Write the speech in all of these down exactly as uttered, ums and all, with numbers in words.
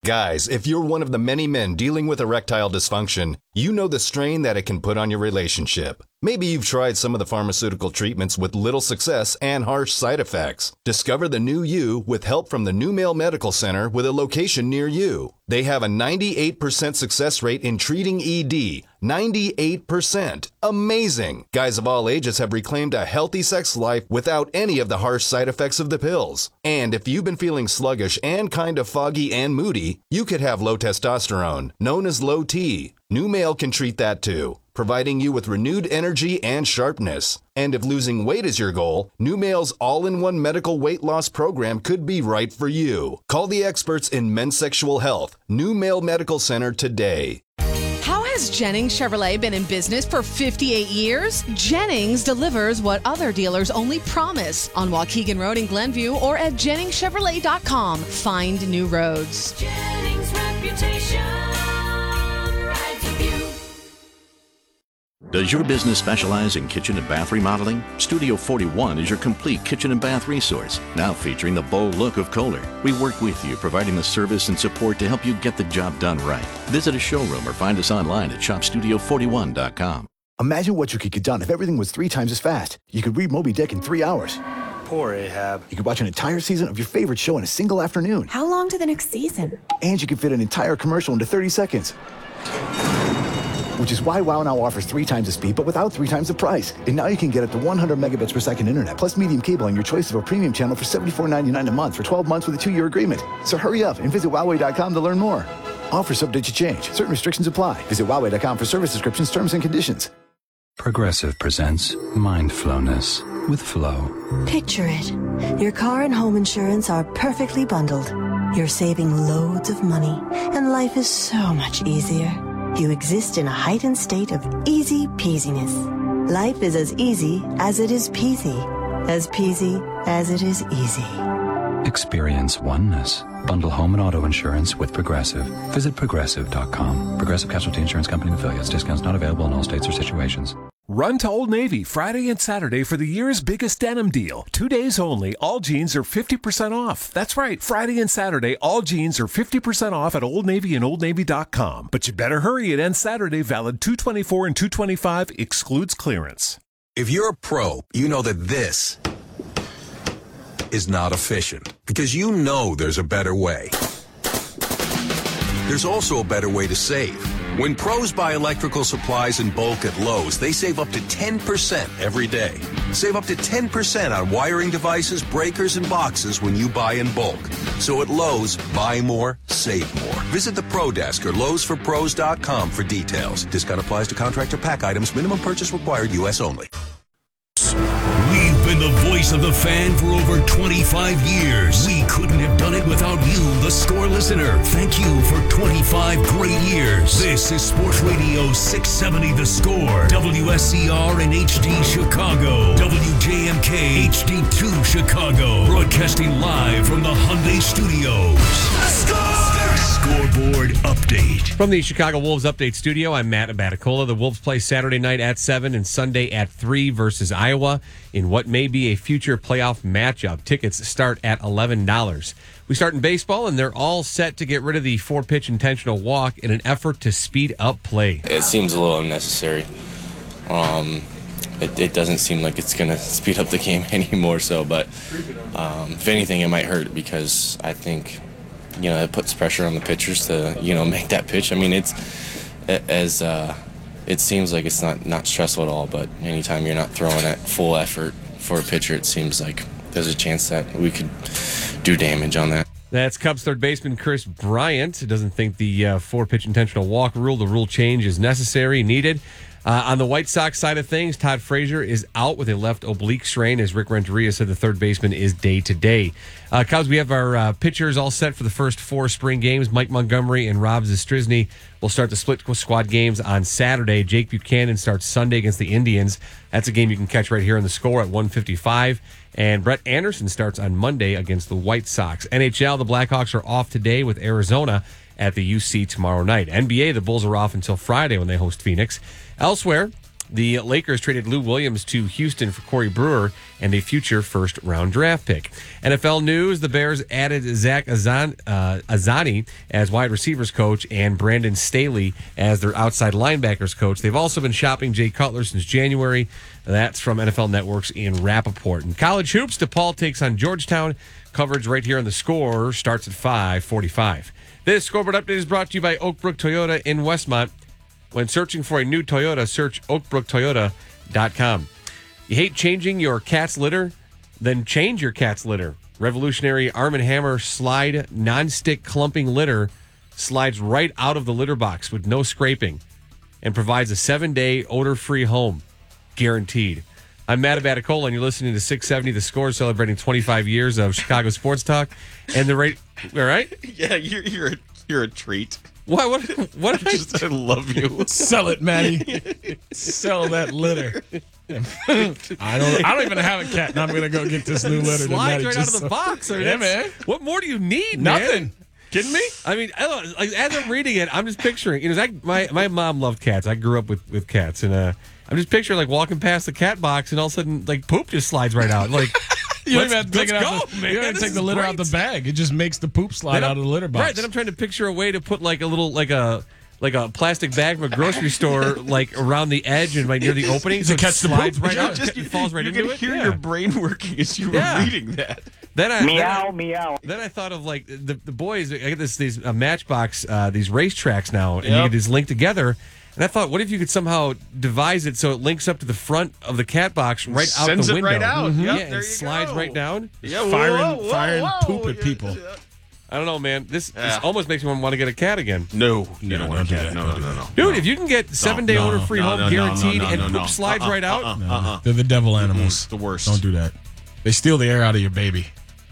Guys, if you're one of the many men dealing with erectile dysfunction, you know the strain that it can put on your relationship. Maybe you've tried some of the pharmaceutical treatments with little success and harsh side effects. Discover the new you with help from the New Male Medical Center with a location near you. They have a ninety-eight percent success rate in treating E D. ninety-eight percent. Amazing! Guys of all ages have reclaimed a healthy sex life without any of the harsh side effects of the pills. And if you've been feeling sluggish and kind of foggy and moody, you could have low testosterone, known as low T. New Male can treat that too, providing you with renewed energy and sharpness. And if losing weight is your goal, New Male's all-in-one medical weight loss program could be right for you. Call the experts in men's sexual health, New Male Medical Center today. How has Jennings Chevrolet been in business for fifty-eight years? Jennings delivers what other dealers only promise on Waukegan Road in Glenview or at jennings chevrolet dot com. Find new roads. Jennings' reputation rides with you. Does your business specialize in kitchen and bath remodeling? Studio forty-one is your complete kitchen and bath resource, now featuring the bold look of Kohler. We work with you, providing the service and support to help you get the job done right. Visit a showroom or find us online at shop studio forty-one dot com. Imagine what you could get done if everything was three times as fast. You could read Moby Dick in three hours. Poor Ahab. You could watch an entire season of your favorite show in a single afternoon. How long to the next season? And you could fit an entire commercial into thirty seconds. Which is why Wow Now offers three times the speed, but without three times the price. And now you can get up to one hundred megabits per second internet, plus medium cable on your choice of a premium channel for seventy-four ninety-nine a month for twelve months with a two-year agreement. So hurry up and visit Huawei dot com to learn more. Offer subject to change. Certain restrictions apply. Visit Huawei dot com for service descriptions, terms, and conditions. Progressive presents Mindflowness with Flow. Picture it. Your car and home insurance are perfectly bundled. You're saving loads of money, and life is so much easier. You exist in a heightened state of easy peasiness. Life is as easy as it is peasy. As peasy as it is easy. Experience oneness. Bundle home and auto insurance with Progressive. Visit progressive dot com. Progressive Casualty Insurance Company and affiliates. Discounts not available in all states or situations. Run to Old Navy Friday and Saturday for the year's biggest denim deal. Two days only, all jeans are fifty percent off. That's right, Friday and Saturday, all jeans are fifty percent off at Old Navy and old navy dot com. But you better hurry, it ends Saturday, valid two twenty-four and two twenty-five, excludes clearance. If you're a pro, you know that this is not efficient, because you know there's a better way. There's also a better way to save. When pros buy electrical supplies in bulk at Lowe's, they save up to ten percent every day. Save up to ten percent on wiring devices, breakers, and boxes when you buy in bulk. So at Lowe's, buy more, save more. Visit the Pro Desk or Lowe's for pros dot com for details. Discount applies to contractor pack items. Minimum purchase required. U S only. We've been the voice of the fan for over twenty-five years. We couldn't have done it without you, the Score listener. Thank you for twenty-five great years. This is Sports Radio six seventy The Score, W S C R and H D Chicago, W J M K H D two Chicago, broadcasting live from the Hyundai Studios. Score! Scoreboard update. From the Chicago Wolves Update Studio, I'm Matt Abaticola. The Wolves play Saturday night at seven and Sunday at three versus Iowa in what may be a future playoff matchup. Tickets start at eleven dollars. We start in baseball, and they're all set to get rid of the four-pitch intentional walk in an effort to speed up play. It seems a little unnecessary. Um, it, it doesn't seem like it's going to speed up the game anymore. So, but um, if anything, it might hurt because I think, you know, it puts pressure on the pitchers to, you know, make that pitch. I mean, it's as uh, it seems like it's not, not stressful at all, but anytime you're not throwing at full effort for a pitcher, it seems like there's a chance that we could do damage on that. That's Cubs third baseman Chris Bryant. Doesn't think the uh, four-pitch intentional walk rule, the rule change is necessary, needed. Uh, on the White Sox side of things, Todd Frazier is out with a left oblique strain, as Rick Renteria said the third baseman is day-to-day. Uh, Cubs, we have our uh, pitchers all set for the first four spring games. Mike Montgomery and Rob Zastryzny will start the split squad games on Saturday. Jake Buchanan starts Sunday against the Indians. That's a game you can catch right here on The Score at one fifty-five. And Brett Anderson starts on Monday against the White Sox. N H L, the Blackhawks are off today with Arizona at the U C tomorrow night. N B A, the Bulls are off until Friday when they host Phoenix. Elsewhere, The Lakers traded Lou Williams to Houston for Corey Brewer and a future first-round draft pick. N F L news, the Bears added Zach Azan, uh, Azani as wide receivers coach and Brandon Staley as their outside linebackers coach. They've also been shopping Jay Cutler since January. That's from N F L Network's Ian Rappaport. In college hoops, DePaul takes on Georgetown. Coverage right here on the Score starts at five forty-five. This scoreboard update is brought to you by Oakbrook Toyota in Westmont. When searching for a new Toyota, search oak brook toyota dot com. You hate changing your cat's litter? Then change your cat's litter. Revolutionary Arm and Hammer Slide non-stick clumping litter slides right out of the litter box with no scraping and provides a seven-day odor-free home. Guaranteed. I'm Matt Abaticola, and you're listening to six seventy The Score, celebrating twenty-five years of Chicago sports talk. And the rate, all right? Yeah, you're you're a, you're a treat. What? What? What? I just I love you. Sell it, Matty. Sell that litter. I don't. I don't even have a cat, and I'm gonna go get this new litter. Slides tonight, right out of the so- box. I mean, yeah, that's- man. What more do you need? Nothing. Man? Kidding me? I mean, I don't, like, as I'm reading it, I'm just picturing. You know, I, my my mom loved cats. I grew up with, with cats, and uh, I'm just picturing like walking past the cat box, and all of a sudden, like poop just slides right out. Like You don't let's, even have to take it let's out. go, The, man. you don't have to This take the is litter great. out the bag. It just makes the poop slide Then out I'm- of the litter box. Right. Then I'm trying to picture a way to put like a little like a. Like a plastic bag from a grocery store, like around the edge and like near the opening, so it catch the slides poop. right Yeah. out. Just it falls right you into can it. hear Yeah. your brain working as you were Yeah. reading that. Then I Meow, then I, meow. Then I thought of like the the boys. I get this these uh, Matchbox uh, these racetracks now, and you Yep. get these linked together. And I thought, what if you could somehow devise it so it links up to the front of the cat box right out Sends the it window? right out. Mhm. Yep, yeah, there and you slides go. right down. Yeah, firing, whoa, whoa, firing whoa. poop at Yeah, people. yeah. I don't know, man. This, this Yeah. almost makes me want to get a cat again. No, you Yeah, don't don't want do to that. No, no, no, no. Dude, if you can get seven day no, order free no, home no, no, guaranteed no, no, and no, poop no. slides Uh-uh, right out, uh-uh. No, They're the devil animals. The worst. Don't do that. They steal the air out of your baby.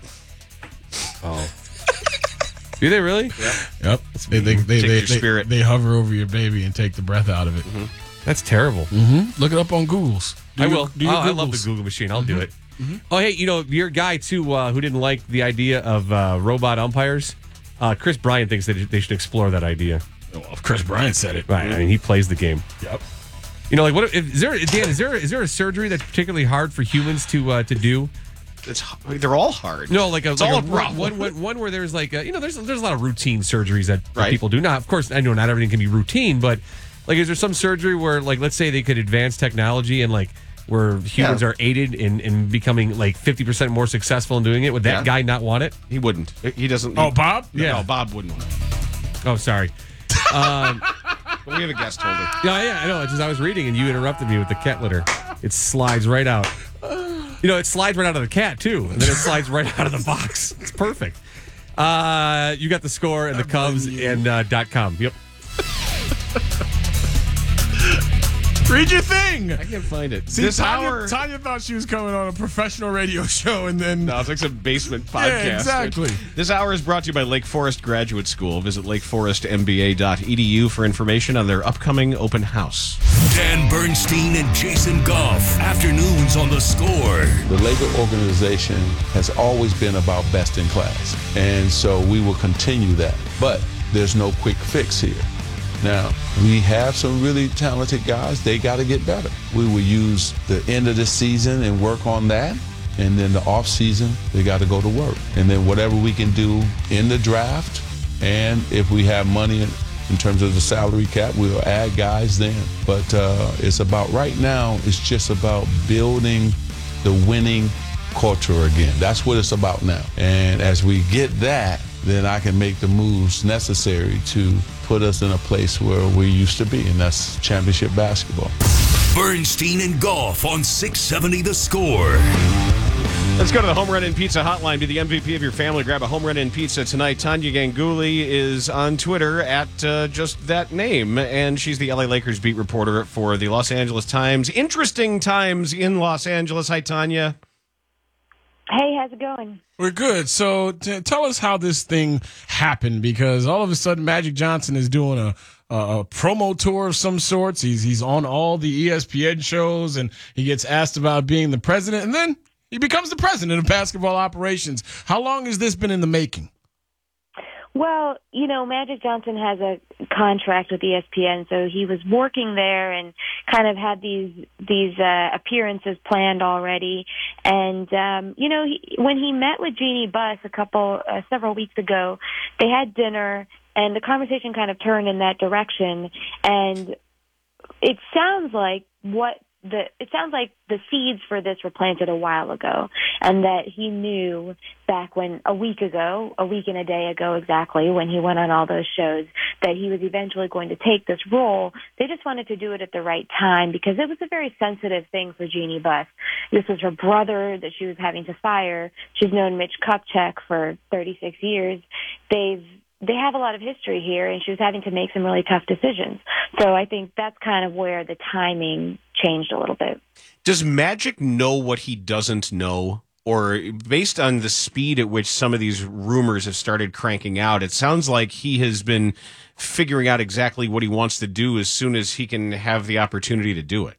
oh, do they really? Yep. They they they, Take they, your they, spirit. they hover over your baby and take the breath out of it. That's terrible. Mm-hmm. Look it up on Google's. Do I your- will. do your Oh, I love the Googles. Google machine. I'll do it. Oh, hey, you know, your guy, too, uh, who didn't like the idea of uh, robot umpires, uh, Chris Bryant thinks that they should explore that idea. Well, if Chris Bryant said it. Right. I mean, he plays the game. Yep. You know, like, what if, is there, Dan, is there, is there a surgery that's particularly hard for humans to uh, to do? It's, they're all hard. No, like a, It's like all a a problem. one, one, one where there's like, a, you know, there's there's a lot of routine surgeries that, that Right. people do. Not, of course, I know not everything can be routine, but like, is there some surgery where, like, let's say they could advance technology and like where humans Yeah. are aided in, in becoming like fifty percent more successful in doing it? Would that Yeah. guy not want it? He wouldn't. He doesn't. Oh, Bob? Yeah. Yeah. No, Bob wouldn't want it. Oh, sorry. Um, But we have a guest holder. yeah, yeah, I know. It's just I was reading and you interrupted me with the cat litter. It slides right out. You know, it slides right out of the cat too, and then it slides right out of the box. It's perfect. Uh, you got the Score and the Cubs and uh, dot com. Yep. Read your thing. I can't find it. See, this Tanya, hour. Tanya thought she was coming on a professional radio show, and then No, it's like some basement podcast. Yeah, exactly. This hour is brought to you by Lake Forest Graduate School. Visit lake forest m b a dot e d u for information on their upcoming open house. Dan Bernstein and Jason Goff. Afternoons on the Score. The Laker organization has always been about best in class, and so we will continue that. But there's no quick fix here. Now, we have some really talented guys. They got to get better. We will use the end of the season and work on that. And then the off season, they got to go to work. And then whatever we can do in the draft, and if we have money in, in terms of the salary cap, we'll add guys then. But uh, it's about right now, it's just about building the winning culture again. That's what it's about now. And as we get that, then I can make the moves necessary to put us in a place where we used to be, and that's championship basketball. Bernstein and Goff on six seventy The Score. Let's go to the Home Run In Pizza hotline. Be the M V P of your family. Grab a Home Run In Pizza tonight. Tanya Ganguly is on Twitter at uh, just that name, and she's the L A Lakers beat reporter for the Los Angeles Times. Interesting times in Los Angeles. Hi, Tanya. Hey, how's it going? we're good. So t- tell us how this thing happened, because all of a sudden Magic Johnson is doing a, a, a promo tour of some sorts. He's he's on all the E S P N shows, and he gets asked about being the president, and then he becomes the president of basketball operations. How long has this been in the making? Well, you know, Magic Johnson has a contract with E S P N, so he was working there and kind of had these these uh, appearances planned already. And um, you know, he, when he met with Jeannie Buss a couple uh, several weeks ago, they had dinner, and the conversation kind of turned in that direction. And it sounds like what the it sounds like the seeds for this were planted a while ago, and that he knew back when a week ago, a week and a day ago exactly, when he went on all those shows, that he was eventually going to take this role. They just wanted to do it at the right time because it was a very sensitive thing for Jeannie Buss. This was her brother that she was having to fire. She's known Mitch Kupchak for thirty-six years. They've They have a lot of history here, and she was having to make some really tough decisions. So I think that's kind of where the timing changed a little bit. Does Magic know what he doesn't know? Or based on the speed at which some of these rumors have started cranking out, it sounds like he has been figuring out exactly what he wants to do as soon as he can have the opportunity to do it.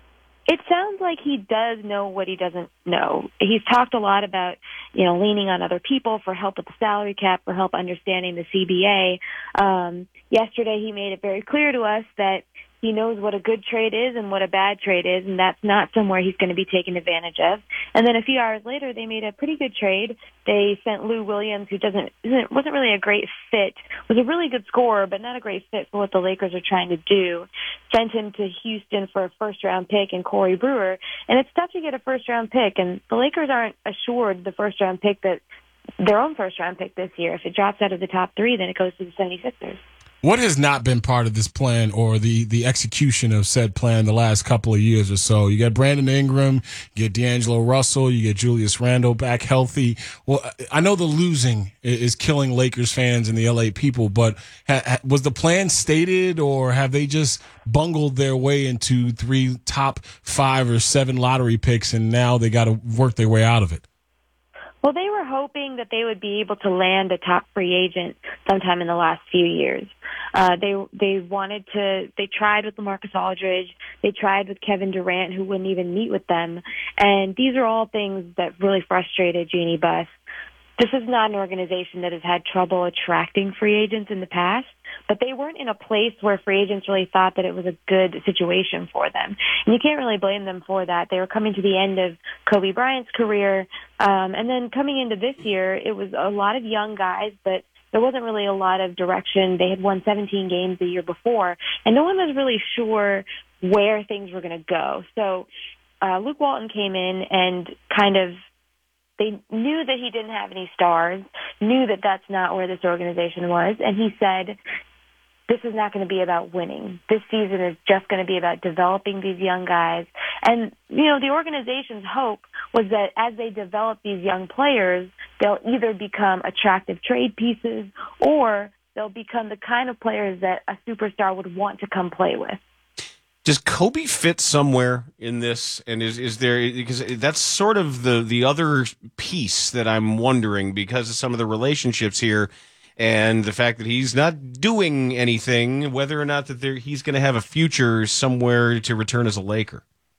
It sounds like he does know what he doesn't know. He's talked a lot about, you know, leaning on other people for help with the salary cap, for help understanding the C B A. Um, yesterday he made it very clear to us that he knows what a good trade is and what a bad trade is, and that's not somewhere he's going to be taken advantage of. And then a few hours later, they made a pretty good trade. They sent Lou Williams, who doesn't isn't, wasn't really a great fit, was a really good scorer, but not a great fit for what the Lakers are trying to do. Sent him to Houston for a first-round pick and Corey Brewer. And it's tough to get a first-round pick, and the Lakers aren't assured the first-round pick that their own first-round pick this year. If it drops out of the top three, then it goes to the seventy-sixers. What has not been part of this plan or the, the execution of said plan the last couple of years or so? You got Brandon Ingram, you get D'Angelo Russell, you get Julius Randle back healthy. Well, I know the losing is killing Lakers fans and the L A people, but ha, ha, was the plan stated, or have they just bungled their way into three top five or seven lottery picks and now they got to work their way out of it? Well, they were hoping that they would be able to land a top free agent sometime in the last few years. Uh, they they wanted to. They tried with LaMarcus Aldridge. They tried with Kevin Durant, who wouldn't even meet with them. And these are all things that really frustrated Jeannie Buss. This is not an organization that has had trouble attracting free agents in the past, but they weren't in a place where free agents really thought that it was a good situation for them. And you can't really blame them for that. They were coming to the end of Kobe Bryant's career, um, and then coming into this year, it was a lot of young guys, but there wasn't really a lot of direction. They had won seventeen games the year before, and no one was really sure where things were going to go. So uh, Luke Walton came in and kind of They knew that he didn't have any stars, knew that that's not where this organization was, and he said, this is not going to be about winning. This season is just going to be about developing these young guys. And, you know, the organization's hope was that as they develop these young players, they'll either become attractive trade pieces or they'll become the kind of players that a superstar would want to come play with. Does Kobe fit somewhere in this? And is is there, because that's sort of the the other piece that I'm wondering, because of some of the relationships here and the fact that he's not doing anything, whether or not that there, he's going to have a future somewhere to return as a Laker.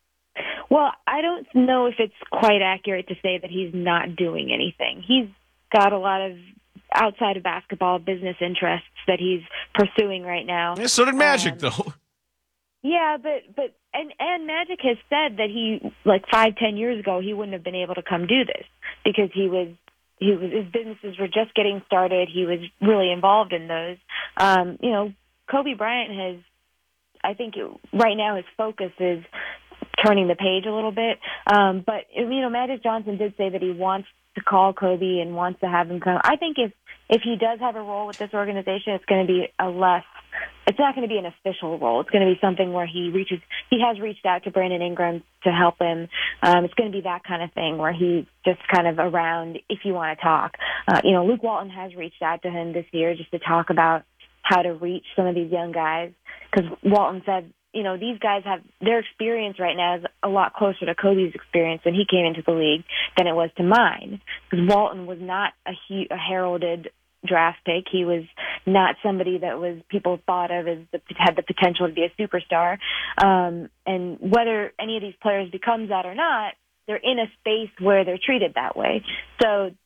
Well, I don't know if it's quite accurate to say that he's not doing anything. He's got a lot of outside of basketball business interests that he's pursuing right now. Yeah, so did Magic, um, though. Yeah, but but and and Magic has said that he, like five, ten years ago, he wouldn't have been able to come do this because he was he was his businesses were just getting started. He was really involved in those. Um, you know, Kobe Bryant has, I think, it, right now his focus is turning the page a little bit. Um, but you know, Magic Johnson did say that he wants to call Kobe and wants to have him come. I think if if he does have a role with this organization, it's going to be a less. It's not going to be an official role. It's going to be something where he reaches. He has reached out to Brandon Ingram to help him. Um, it's going to be that kind of thing where he's just kind of around if you want to talk. Uh, you know, Luke Walton has reached out to him this year just to talk about how to reach some of these young guys, because Walton said, you know, these guys have their experience right now is a lot closer to Kobe's experience when he came into the league than it was to mine, because Walton was not a, he, a heralded draft pick. He was not somebody that was people thought of as the, had the potential to be a superstar. Um, and whether any of these players becomes that or not, they're in a space where they're treated that way. So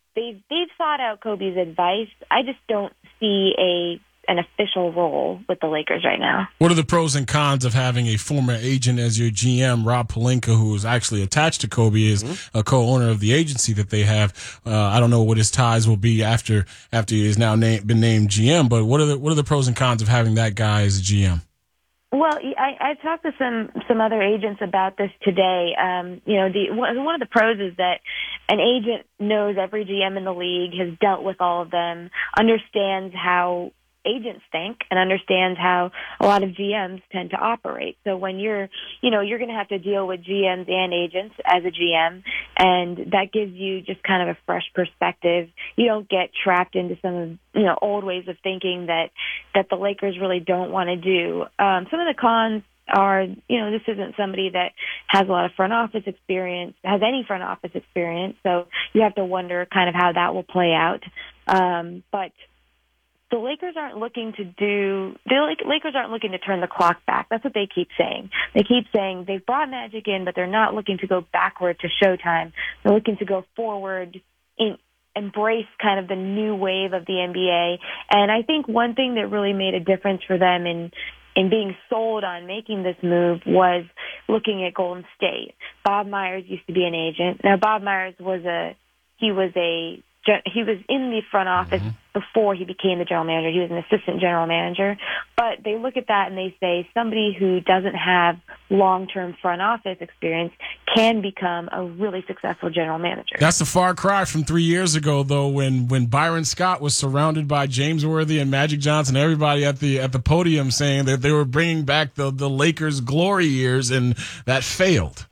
they've they've sought out Kobe's advice. I just don't see a an official role with the Lakers right now. What are the pros and cons of having a former agent as your G M? Rob Pelinka, who is actually attached to Kobe, is mm-hmm. a co-owner of the agency that they have. Uh, I don't know what his ties will be after after he has now na- been named G M, but what are the what are the pros and cons of having that guy as a G M? Well, I, I talked to some some other agents about this today. Um, you know, the one one of the pros is that an agent knows every G M in the league, has dealt with all of them, understands how agents think, and understands how a lot of G Ms tend to operate. So when you're, you know, you're going to have to deal with G Ms and agents as a G M, and that gives you just kind of a fresh perspective. You don't get trapped into some of, you know, old ways of thinking that, that the Lakers really don't want to do. Um, some of the cons are, you know, this isn't somebody that has a lot of front office experience, has any front office experience, so you have to wonder kind of how that will play out. Um, but the Lakers aren't looking to do, the Lakers aren't looking to turn the clock back. That's what they keep saying. They keep saying they've brought Magic in, but they're not looking to go backward to Showtime. They're looking to go forward, in, embrace kind of the new wave of the N B A. And I think one thing that really made a difference for them in in being sold on making this move was looking at Golden State. Bob Myers used to be an agent. Now, Bob Myers was a, he was a, he was in the front office mm-hmm. before he became the general manager. He was an assistant general manager. But they look at that and they say somebody who doesn't have long-term front office experience can become a really successful general manager. That's a far cry from three years ago, though, when, when Byron Scott was surrounded by James Worthy and Magic Johnson, everybody at the at the podium saying that they were bringing back the, the Lakers' glory years, and that failed.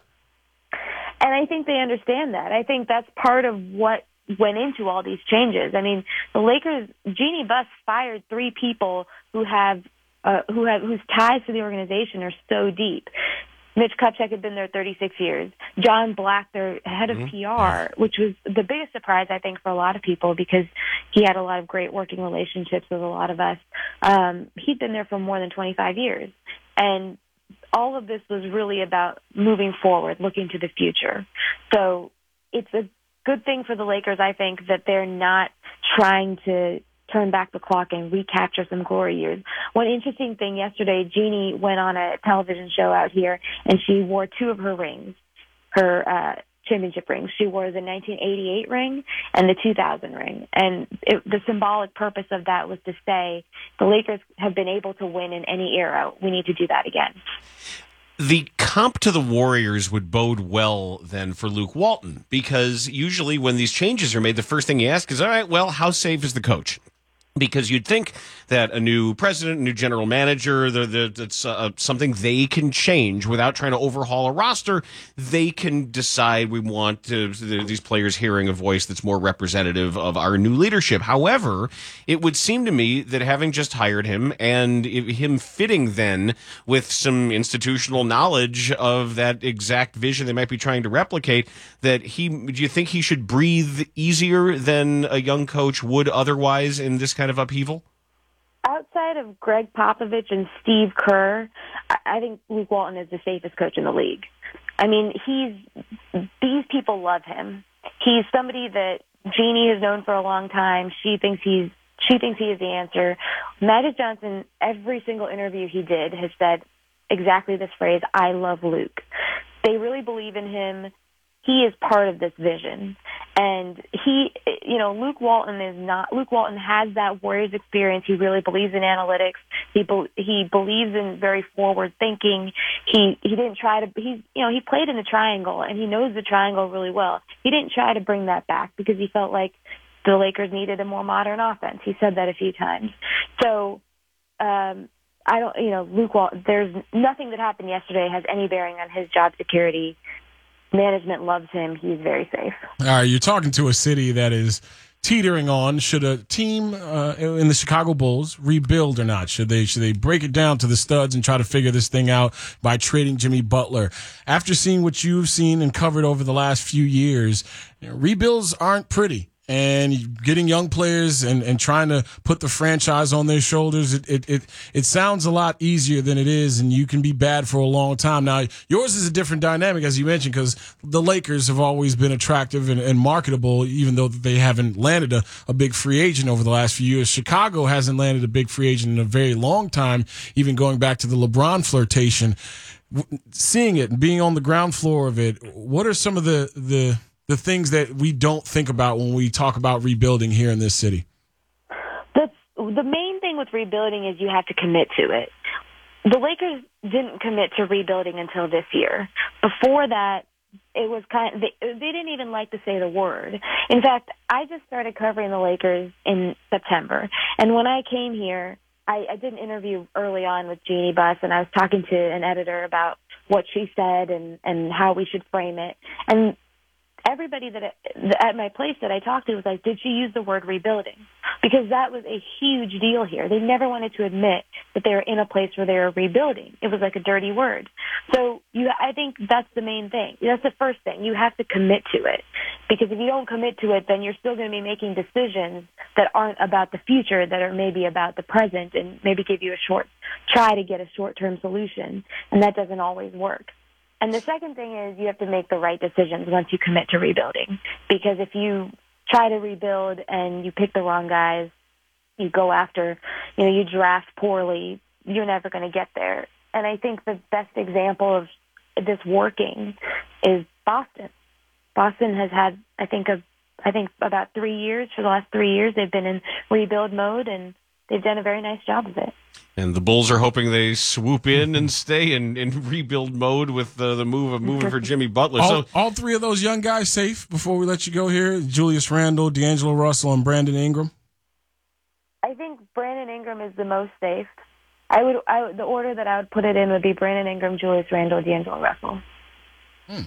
And I think they understand that. I think that's part of what went into all these changes. I mean, the Lakers, Jeannie Buss fired three people who have, uh, who have, whose ties to the organization are so deep. Mitch Kupchak had been there thirty-six years. John Black, their head of mm-hmm. P R, which was the biggest surprise, I think, for a lot of people because he had a lot of great working relationships with a lot of us. Um, he'd been there for more than twenty-five years. And all of this was really about moving forward, looking to the future. So it's a good thing for the Lakers, I think, that they're not trying to turn back the clock and recapture some glory years. One interesting thing yesterday, Jeannie went on a television show out here, and she wore two of her rings, her uh, championship rings. She wore the nineteen eighty-eight ring and the two thousand ring. And it, the symbolic purpose of that was to say the Lakers have been able to win in any era. We need to do that again. The comp to the Warriors would bode well then for Luke Walton, because usually when these changes are made, the first thing you ask is, all right, well, how safe is the coach? Because you'd think that a new president, a new general manager, the, the, that's uh, something they can change without trying to overhaul a roster. They can decide we want to, these players hearing a voice that's more representative of our new leadership. However, it would seem to me that having just hired him and him fitting then with some institutional knowledge of that exact vision they might be trying to replicate, that he, do you think he should breathe easier than a young coach would otherwise in this kind of upheaval? Outside of Greg Popovich and Steve Kerr, I think Luke Walton is the safest coach in the league. I mean, he's these people love him. He's somebody that Jeannie has known for a long time. She thinks he's she thinks he is the answer. Magic Johnson, every single interview he did, has said exactly this phrase, "I love Luke." They really believe in him. He is part of this vision. And he, you know, Luke Walton is not, Luke Walton has that Warriors experience. He really believes in analytics. He, be, he believes in very forward thinking. He, he didn't try to, he's, you know, he played in the triangle and he knows the triangle really well. He didn't try to bring that back because he felt like the Lakers needed a more modern offense. He said that a few times. So, um, I don't, you know, Luke Walton, there's nothing that happened yesterday has any bearing on his job security. Management loves him. He's very safe. All right, you're talking to a city that is teetering on. Should a team uh, in the Chicago Bulls rebuild or not? Should they should they break it down to the studs and try to figure this thing out by trading Jimmy Butler? After seeing what you've seen and covered over the last few years, you know, rebuilds aren't pretty. and getting young players and, and trying to put the franchise on their shoulders, it, it it it sounds a lot easier than it is, and you can be bad for a long time. Now, yours is a different dynamic, as you mentioned, because the Lakers have always been attractive and, and marketable, even though they haven't landed a, a big free agent over the last few years. Chicago hasn't landed a big free agent in a very long time, even going back to the LeBron flirtation. Seeing it and being on the ground floor of it, what are some of the the the things that we don't think about when we talk about rebuilding here in this city? The, the main thing with rebuilding is you have to commit to it. The Lakers didn't commit to rebuilding until this year. Before that, it was kind of, they, they didn't even like to say the word. In fact, I just started covering the Lakers in September. And when I came here, I, I did an interview early on with Jeannie Buss, and I was talking to an editor about what she said and, and how we should frame it. And everybody that at my place that I talked to was like, did she use the word rebuilding? Because that was a huge deal here. They never wanted to admit that they were in a place where they were rebuilding. It was like a dirty word. So you, I think that's the main thing. That's the first thing. You have to commit to it. Because if you don't commit to it, then you're still going to be making decisions that aren't about the future, that are maybe about the present, and maybe give you a short, try to get a short-term solution. And that doesn't always work. And the second thing is you have to make the right decisions once you commit to rebuilding. Because if you try to rebuild and you pick the wrong guys, you go after, you know, you draft poorly, you're never going to get there. And I think the best example of this working is Boston. Boston has had, I think, a, I think about three years, for the last three years, they've been in rebuild mode, and they've done a very nice job of it. And the Bulls are hoping they swoop in and stay in, in rebuild mode with the, the move of moving for Jimmy Butler. All, so all three of those young guys safe before we let you go here? Julius Randle, D'Angelo Russell, and Brandon Ingram? I think Brandon Ingram is the most safe. I would, I would, the order that I would put it in would be Brandon Ingram, Julius Randle, D'Angelo Russell. Hmm.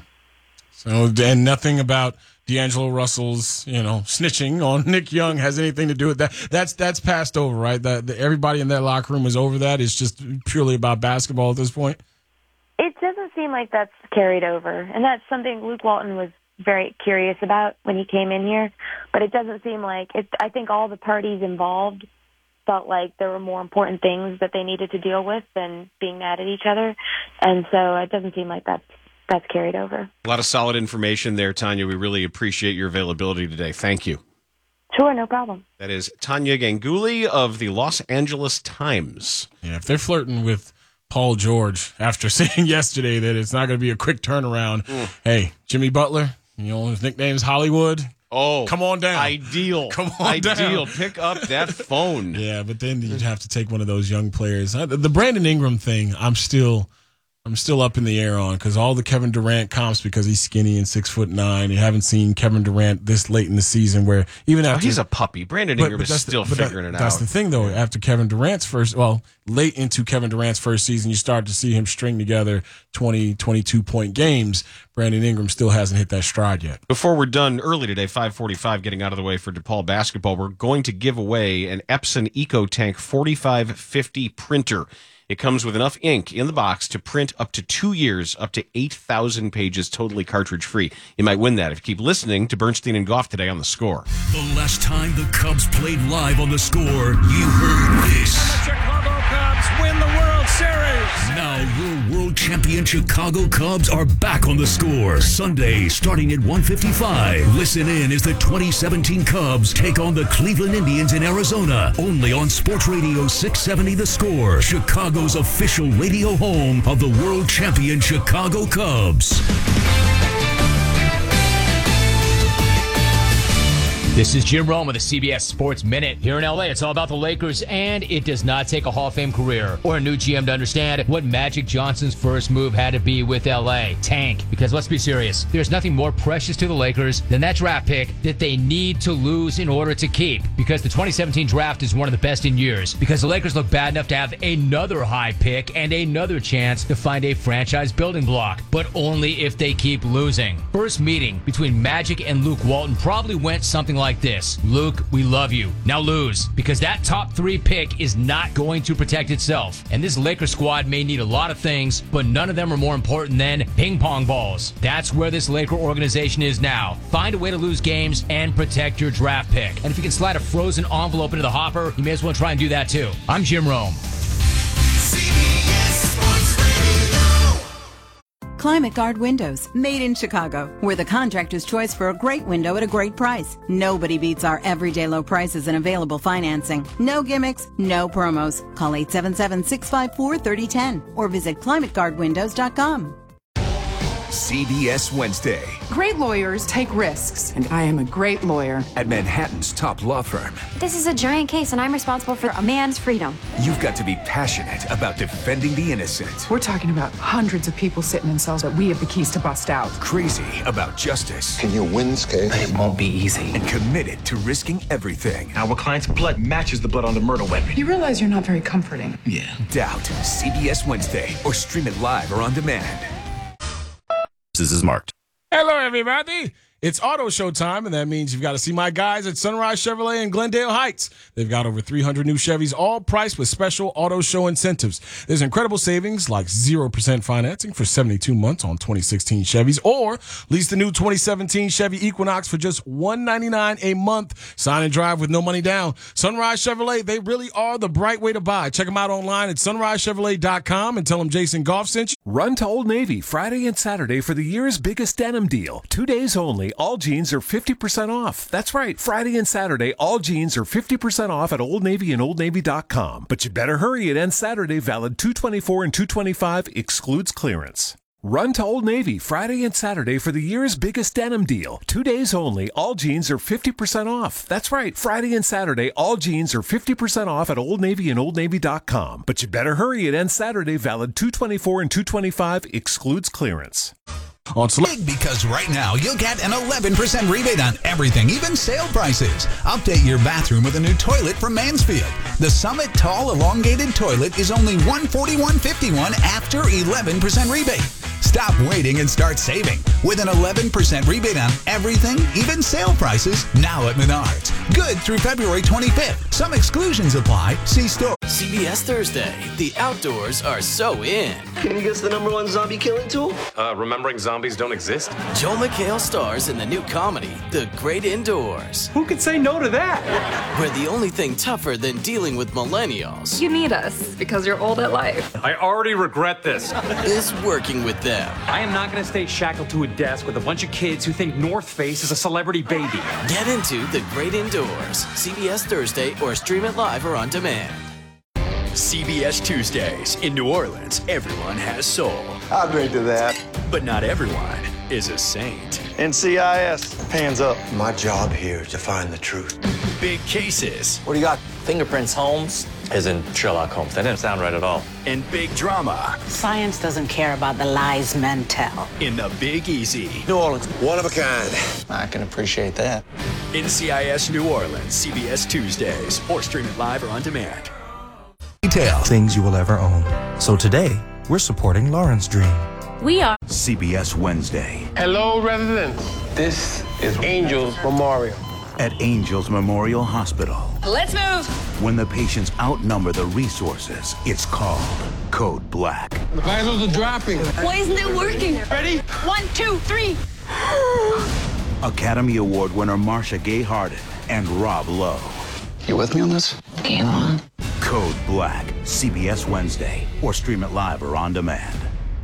So, and nothing about D'Angelo Russell's, you know, snitching on Nick Young has anything to do with that. That's that's passed over, right? That the, everybody in that locker room is over that. It's just purely about basketball at this point. It doesn't seem like that's carried over, and that's something Luke Walton was very curious about when he came in here. But it doesn't seem like it. I think all the parties involved felt like there were more important things that they needed to deal with than being mad at each other, and so it doesn't seem like that's. That's carried over. A lot of solid information there, Tanya. We really appreciate your availability today. Thank you. Sure, no problem. That is Tanya Ganguly of the Los Angeles Times. Yeah, if they're flirting with Paul George after saying yesterday that it's not going to be a quick turnaround, mm. hey, Jimmy Butler, you know, his nickname is Hollywood. Oh, come on down. Ideal. Come on ideal. down. Ideal. Pick up that phone. Yeah, but then you'd have to take one of those young players. The Brandon Ingram thing, I'm still... I'm still up in the air on because all the Kevin Durant comps because he's skinny and six foot nine. You haven't seen Kevin Durant this late in the season where even after oh, he's a puppy. Brandon but, Ingram but is still the, figuring that, it out. That's the thing though. After Kevin Durant's first, well, late into Kevin Durant's first season, you start to see him string together twenty, twenty-two point games. Brandon Ingram still hasn't hit that stride yet. Before we're done early today, five forty-five, getting out of the way for DePaul basketball, we're going to give away an Epson EcoTank forty-five fifty printer. It comes with enough ink in the box to print up to two years, up to eight thousand pages, totally cartridge-free. You might win that if you keep listening to Bernstein and Goff today on The Score. The last time the Cubs played live on The Score, you heard this. And the Chicago Cubs win the World Series. Now your world champion Chicago Cubs are back on The Score. Sunday, starting at one fifty-five. Listen in as the twenty seventeen Cubs take on the Cleveland Indians in Arizona. Only on Sports Radio six seventy The Score. Chicago official radio home of the world champion Chicago Cubs. This is Jim Rome with the C B S Sports Minute. Here in L A, it's all about the Lakers, and it does not take a Hall of Fame career or a new G M to understand what Magic Johnson's first move had to be with L A. Tank. Because let's be serious, there's nothing more precious to the Lakers than that draft pick that they need to lose in order to keep. Because the twenty seventeen draft is one of the best in years. Because the Lakers look bad enough to have another high pick and another chance to find a franchise building block. But only if they keep losing. First meeting between Magic and Luke Walton probably went something like like this. Luke, we love you. Now lose, because that top three pick is not going to protect itself. And this Lakers squad may need a lot of things, but none of them are more important than ping pong balls. That's where this Laker organization is now. Find a way to lose games and protect your draft pick. And if you can slide a frozen envelope into the hopper, you may as well try and do that too. I'm Jim Rome. Climate Guard Windows, made in Chicago. We're the contractor's choice for a great window at a great price. Nobody beats our everyday low prices and available financing. No gimmicks, no promos. Call eight seven seven, six five four, three oh one oh or visit climate guard windows dot com. C B S Wednesday. Great lawyers take risks, and I am a great lawyer. At Manhattan's top law firm. This is a giant case, and I'm responsible for a man's freedom. You've got to be passionate about defending the innocent. We're talking about hundreds of people sitting in cells that we have the keys to bust out. Crazy about justice. Can you win this case? It won't be easy. And committed to risking everything. Our client's blood matches the blood on the murder weapon. You realize you're not very comforting. Yeah. Doubt. C B S Wednesday, or stream it live or on demand. This is marked. Hello, everybody. It's auto show time, and that means you've got to see my guys at Sunrise Chevrolet in Glendale Heights. They've got over three hundred new Chevys, all priced with special auto show incentives. There's incredible savings like zero percent financing for seventy-two months on twenty sixteen Chevys, or lease the new twenty seventeen Chevy Equinox for just one hundred ninety-nine dollars a month. Sign and drive with no money down. Sunrise Chevrolet, they really are the bright way to buy. Check them out online at sunrise chevrolet dot com and tell them Jason Goff sent you. Run to Old Navy Friday and Saturday for the year's biggest denim deal. Two days only. All jeans are fifty percent off. That's right. Friday and Saturday, all jeans are fifty percent off at Old Navy and old navy dot com. But you better hurry. It ends Saturday, valid two twenty-four and two twenty-five, excludes clearance. Run to Old Navy Friday and Saturday for the year's biggest denim deal. Two days only. All jeans are fifty percent off. That's right. Friday and Saturday, all jeans are fifty percent off at Old Navy and old navy dot com. But you better hurry. It ends Saturday, valid two twenty-four and two twenty-five, excludes clearance. On Big, because right now you'll get an eleven percent rebate on everything, even sale prices. Update your bathroom with a new toilet from Mansfield. The Summit Tall Elongated Toilet is only one hundred forty-one dollars and fifty-one cents after eleven percent rebate. Stop waiting and start saving with an eleven percent rebate on everything, even sale prices, now at Menards. Good through February twenty-fifth. Some exclusions apply. See store. C B S Thursday. The outdoors are so in. Can you guess the number one zombie killing tool? Uh, remembering zombies don't exist? Joel McHale stars in the new comedy, The Great Indoors. Who could say no to that? Where the only thing tougher than dealing with millennials You need us because you're old at life. I already regret this. is working with them. I am not going to stay shackled to a desk with a bunch of kids who think North Face is a celebrity baby. Get into The Great Indoors. C B S Thursday or stream it live or on demand. C B S Tuesdays. In New Orleans, everyone has soul. I'll agree to that. But not everyone is a saint. N C I S, hands up. My job here is to find the truth. Big cases. What do you got? Fingerprints, Holmes? As in Sherlock Holmes. That didn't sound right at all. And big drama. Science doesn't care about the lies men tell. In the Big Easy. New Orleans, one of a kind. I can appreciate that. N C I S New Orleans, C B S Tuesdays. Or stream it live or on demand. Detail things you will ever own. So today, we're supporting Lauren's dream. We are C B S Wednesday. Hello, residents. This is Angels Memorial. At Angels Memorial Hospital. Let's move. When the patients outnumber the resources, it's called Code Black. The vitals are dropping. Why isn't it working? Ready? One, two, three. Academy Award winner Marsha Gay Harden and Rob Lowe. You with me on this? Game on. Code Black, C B S Wednesday, or stream it live or on demand.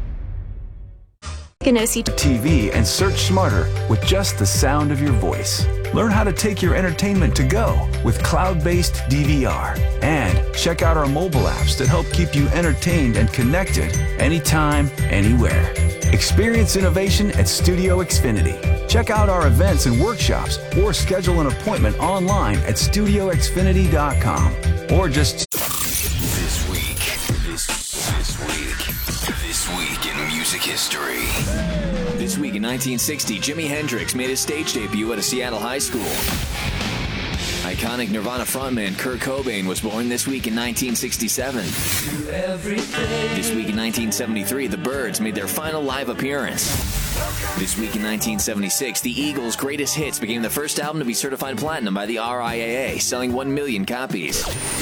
T V and search smarter with just the sound of your voice. Learn how to take your entertainment to go with cloud-based D V R. And check out our mobile apps that help keep you entertained and connected anytime, anywhere. Experience innovation at Studio Xfinity. Check out our events and workshops or schedule an appointment online at studio xfinity dot com. Or just This week, this, this week, this week in music history. This week in nineteen sixty, Jimi Hendrix made his stage debut at a Seattle high school. Iconic Nirvana frontman Kurt Cobain was born this week in nineteen sixty-seven. This week in nineteen seventy-three, the Byrds made their final live appearance. This week in nineteen seventy-six, the Eagles' Greatest Hits became the first album to be certified platinum by the R I A A, selling one million copies.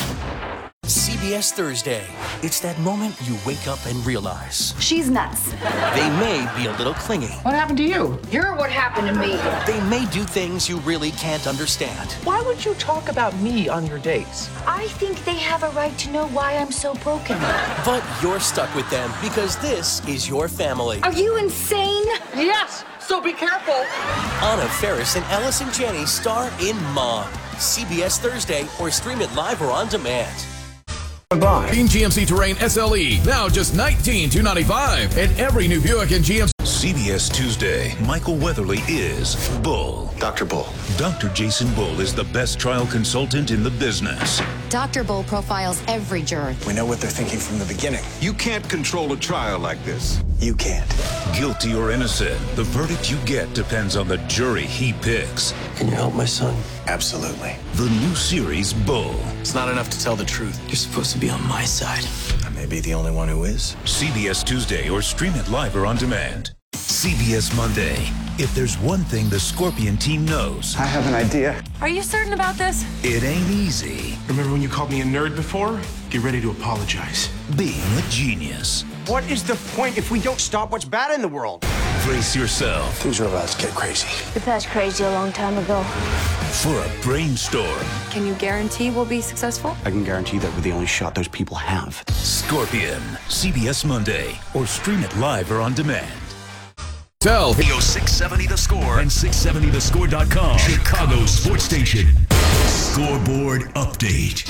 C B S Thursday. It's that moment you wake up and realize She's nuts. they may be a little clingy. What happened to you? You're what happened to me. They may do things you really can't understand. Why would you talk about me on your dates? I think they have a right to know why I'm so broken. But you're stuck with them because this is your family. Are you insane? Yes, so be careful. Anna Faris and Allison Janney star in Mom. C B S Thursday, or stream it live or on demand. In G M C Terrain S L E, now just nineteen thousand two hundred ninety-five dollars. And every new Buick in G M C. C B S Tuesday, Michael Weatherly is Bull. Doctor Bull. Doctor Jason Bull is the best trial consultant in the business. Doctor Bull profiles every juror. We know what they're thinking from the beginning. You can't control a trial like this. You can't. Guilty or innocent, the verdict you get depends on the jury he picks. Can you help my son? Absolutely. The new series, Bull. It's not enough to tell the truth. You're supposed to be on my side. I may be the only one who is. C B S Tuesday, or stream it live or on demand. C B S Monday. If there's one thing the Scorpion team knows, I have an idea. Are you certain about this? it ain't easy Remember when you called me a nerd before? Get ready to apologize. being a genius. What is the point if we don't stop what's bad in the world? Brace yourself Things are about to get crazy. You passed crazy a long time ago. for a brainstorm. Can you guarantee we'll be successful? I can guarantee that we're the only shot those people have. Scorpion. C B S Monday, or stream it live or on demand. Tell Radio six seventy The Score and six seventy the score dot com. Chicago Sports Station. Scoreboard Update.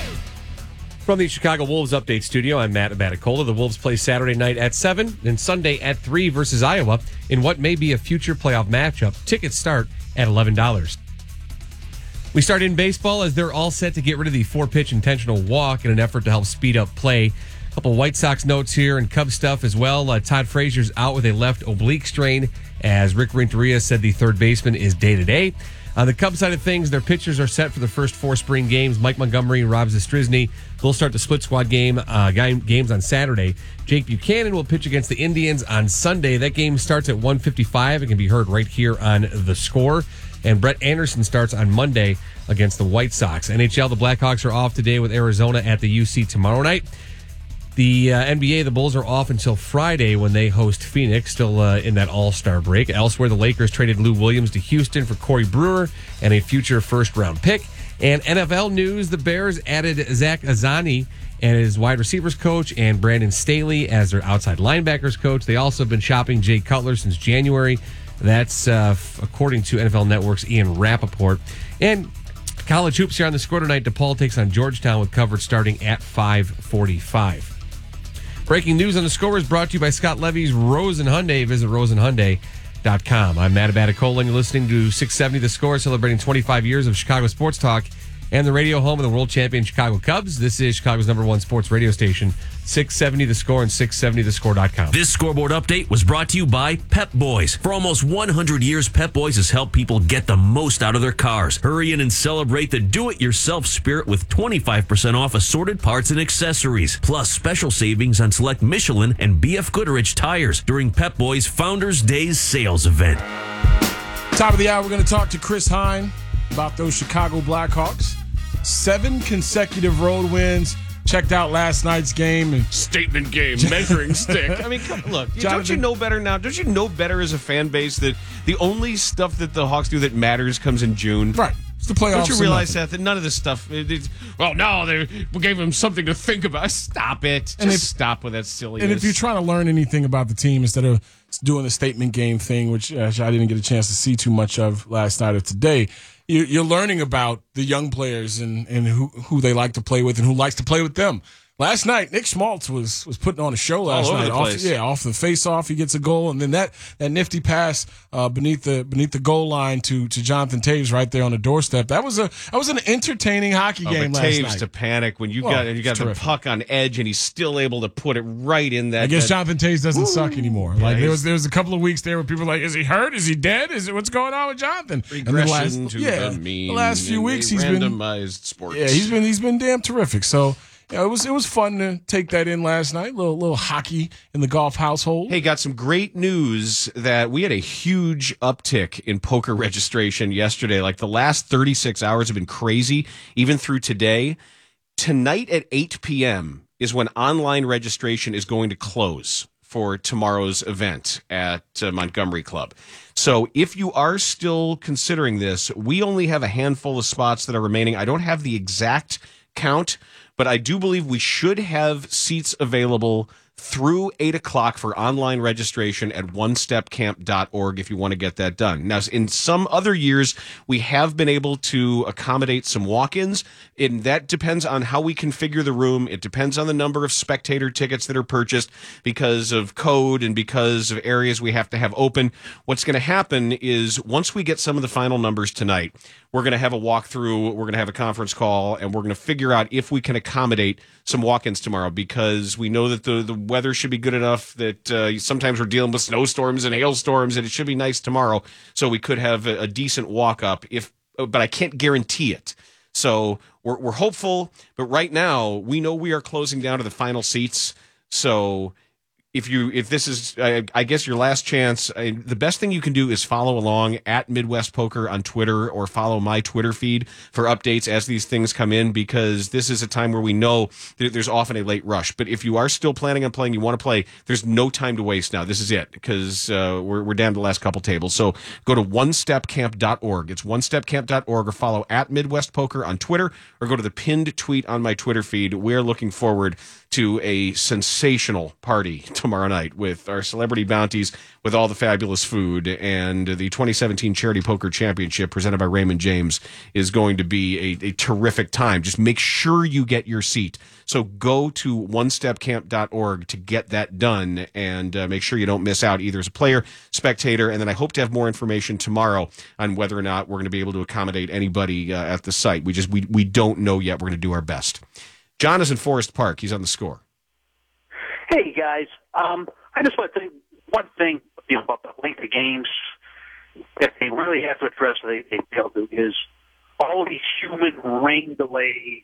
From the Chicago Wolves Update Studio, I'm Matt Abaticola. The Wolves play Saturday night at seven and Sunday at three versus Iowa in what may be a future playoff matchup. Tickets start at eleven dollars. We start in baseball as they're all set to get rid of the four-pitch intentional walk in an effort to help speed up play. A couple White Sox notes here and Cubs stuff as well. Uh, Todd Frazier's out with a left oblique strain, as Rick Renteria said the third baseman is day-to-day. On the Cubs side of things, their pitchers are set for the first four spring games. Mike Montgomery and Rob Zastryzny will start the split squad game uh, game, games on Saturday. Jake Buchanan will pitch against the Indians on Sunday. That game starts at one fifty-five. It can be heard right here on The Score. And Brett Anderson starts on Monday against the White Sox. N H L, the Blackhawks are off today with Arizona at the U C tomorrow night. The uh, N B A, the Bulls are off until Friday when they host Phoenix, still uh, in that all-star break. Elsewhere, the Lakers traded Lou Williams to Houston for Corey Brewer and a future first-round pick. And N F L news, the Bears added Zach Azzani and his wide receivers coach and Brandon Staley as their outside linebackers coach. They also have been shopping Jay Cutler since January. That's uh, f- according to N F L Network's Ian Rappaport. And college hoops here on The Score tonight. DePaul takes on Georgetown with coverage starting at five forty-five. Breaking news on The Score is brought to you by Scott Levy's Rosen Hyundai. Visit rosen hyundai dot com. I'm Matt Abaticola, and you're listening to six seventy The Score, celebrating twenty-five years of Chicago sports talk and the radio home of the world champion Chicago Cubs. This is Chicago's number one sports radio station, six seventy The Score and six seventy the score dot com. This scoreboard update was brought to you by Pep Boys. For almost one hundred years, Pep Boys has helped people get the most out of their cars. Hurry in and celebrate the do-it-yourself spirit with twenty-five percent off assorted parts and accessories. Plus, special savings on select Michelin and B F Goodrich tires during Pep Boys Founders Days sales event. Top of the hour, we're going to talk to Chris Hine about those Chicago Blackhawks. Seven consecutive road wins. Checked out last night's game and statement game, measuring stick. I mean, come, look, Jonathan, don't you know better now? Don't you know better as a fan base that the only stuff that the Hawks do that matters comes in June? Right. It's the playoffs. Don't you realize that, that none of this stuff? It, it, well, no, they gave them something to think about. Stop it. Just and if, stop with that silliness. And if you're trying to learn anything about the team instead of doing the statement game thing, which uh, I didn't get a chance to see too much of last night or today, you're learning about the young players and, and who, who they like to play with and who likes to play with them. Last night, Nick Schmaltz was was putting on a show last All over night. The place. Off, yeah, off the face-off, he gets a goal, and then that, that nifty pass uh, beneath the beneath the goal line to to Jonathan Taves right there on the doorstep. That was a that was an entertaining hockey oh, game but last Taves night. To panic when you well, got you got the terrific. puck on edge, and he's still able to put it right in that. I guess that, Jonathan Taves doesn't woo. suck anymore. Yeah, like there was there was a couple of weeks there where people were like, is he hurt? Is he dead? Is it what's going on with Jonathan? Regression last, to yeah, the mean. The last few weeks he's randomized been randomized sports. Yeah, he's been he's been damn terrific. So. yeah, it was it was fun to take that in last night. Little little hockey in the golf household. Hey, got some great news that we had a huge uptick in poker registration yesterday. Like the last thirty-six hours have been crazy, even through today. Tonight at eight p.m. is when online registration is going to close for tomorrow's event at uh, Montgomery Club. So if you are still considering this, we only have a handful of spots that are remaining. I don't have the exact count, but I do believe we should have seats available through eight o'clock for online registration at one step camp dot org if you want to get that done. Now, in some other years, we have been able to accommodate some walk-ins, and that depends on how we configure the room. It depends on the number of spectator tickets that are purchased because of code and because of areas we have to have open. What's going to happen is once we get some of the final numbers tonight, we're going to have a walkthrough, we're going to have a conference call, and we're going to figure out if we can accommodate some walk-ins tomorrow, because we know that the, the weather should be good enough that uh, sometimes we're dealing with snowstorms and hailstorms, and it should be nice tomorrow, so we could have a, a decent walk-up, if, but I can't guarantee it. So we're, we're hopeful, but right now we know we are closing down to the final seats, so if you if this is, I, I guess, your last chance, I, the best thing you can do is follow along at Midwest Poker on Twitter, or follow my Twitter feed for updates as these things come in, because this is a time where we know that there's often a late rush. But if you are still planning on playing, you want to play, there's no time to waste now. This is it, because uh, we're, we're down to the last couple tables. So go to one step camp dot org. It's one step camp dot org, or follow at Midwest Poker on Twitter, or go to the pinned tweet on my Twitter feed. We're looking forward to a sensational party tomorrow night with our celebrity bounties, with all the fabulous food, and the twenty seventeen Charity Poker Championship presented by Raymond James is going to be a, a terrific time. Just make sure you get your seat. So go to one step camp dot org to get that done, and uh, make sure you don't miss out either as a player, spectator, and then I hope to have more information tomorrow on whether or not we're going to be able to accommodate anybody uh, at the site. We just we we don't know yet. We're going to do our best. John is in Forest Park. He's on the score. Hey, guys. Um, I just want to say one thing, you know, about the length of games that they really have to address, they, they fail to, is all of these human rain delay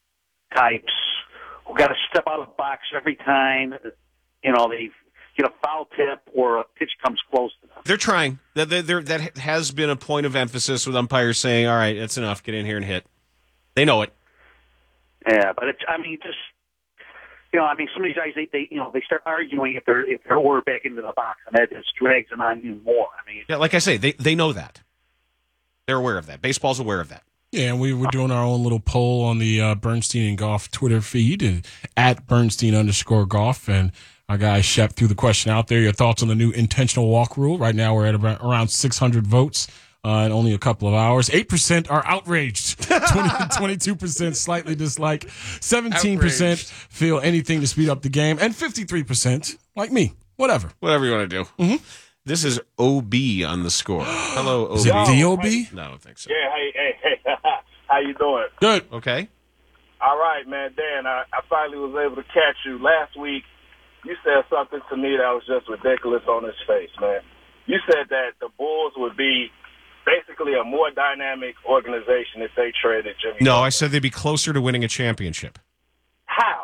types who got to step out of the box every time, you know, they get a foul tip or a pitch comes close to them. They're trying. That, they're, that has been a point of emphasis with umpires saying, all right, that's enough. Get in here and hit. They know it. Yeah, but it's, I mean, just, you know, I mean, some of these guys, they, they, you know, they start arguing if they're, if they're ordered back into the box, and that just drags them on even more. I mean, yeah, like I say, they, they know that. They're aware of that. Baseball's aware of that. Yeah, and we were doing our own little poll on the uh, Bernstein and Golf Twitter feed, and at Bernstein underscore golf, and our guy Shep threw the question out there. Your thoughts on the new intentional walk rule? Right now we're at about, around six hundred votes. Uh, in only a couple of hours. eight percent are outraged. twenty, twenty-two percent slightly dislike. seventeen percent outraged. Feel anything to speed up the game. And fifty-three percent, like me, whatever. Whatever you want to do. Mm-hmm. This is O B on the score. Hello, O B. Is it the O B? No, I don't think so. Yeah, hey, hey, hey. How you doing? Good. Okay. All right, man. Dan, I, I finally was able to catch you. Last week, you said something to me that was just ridiculous on his face, man. You said that the Bulls would be basically a more dynamic organization if they traded Jimmy. No, Butler. I said they'd be closer to winning a championship. How?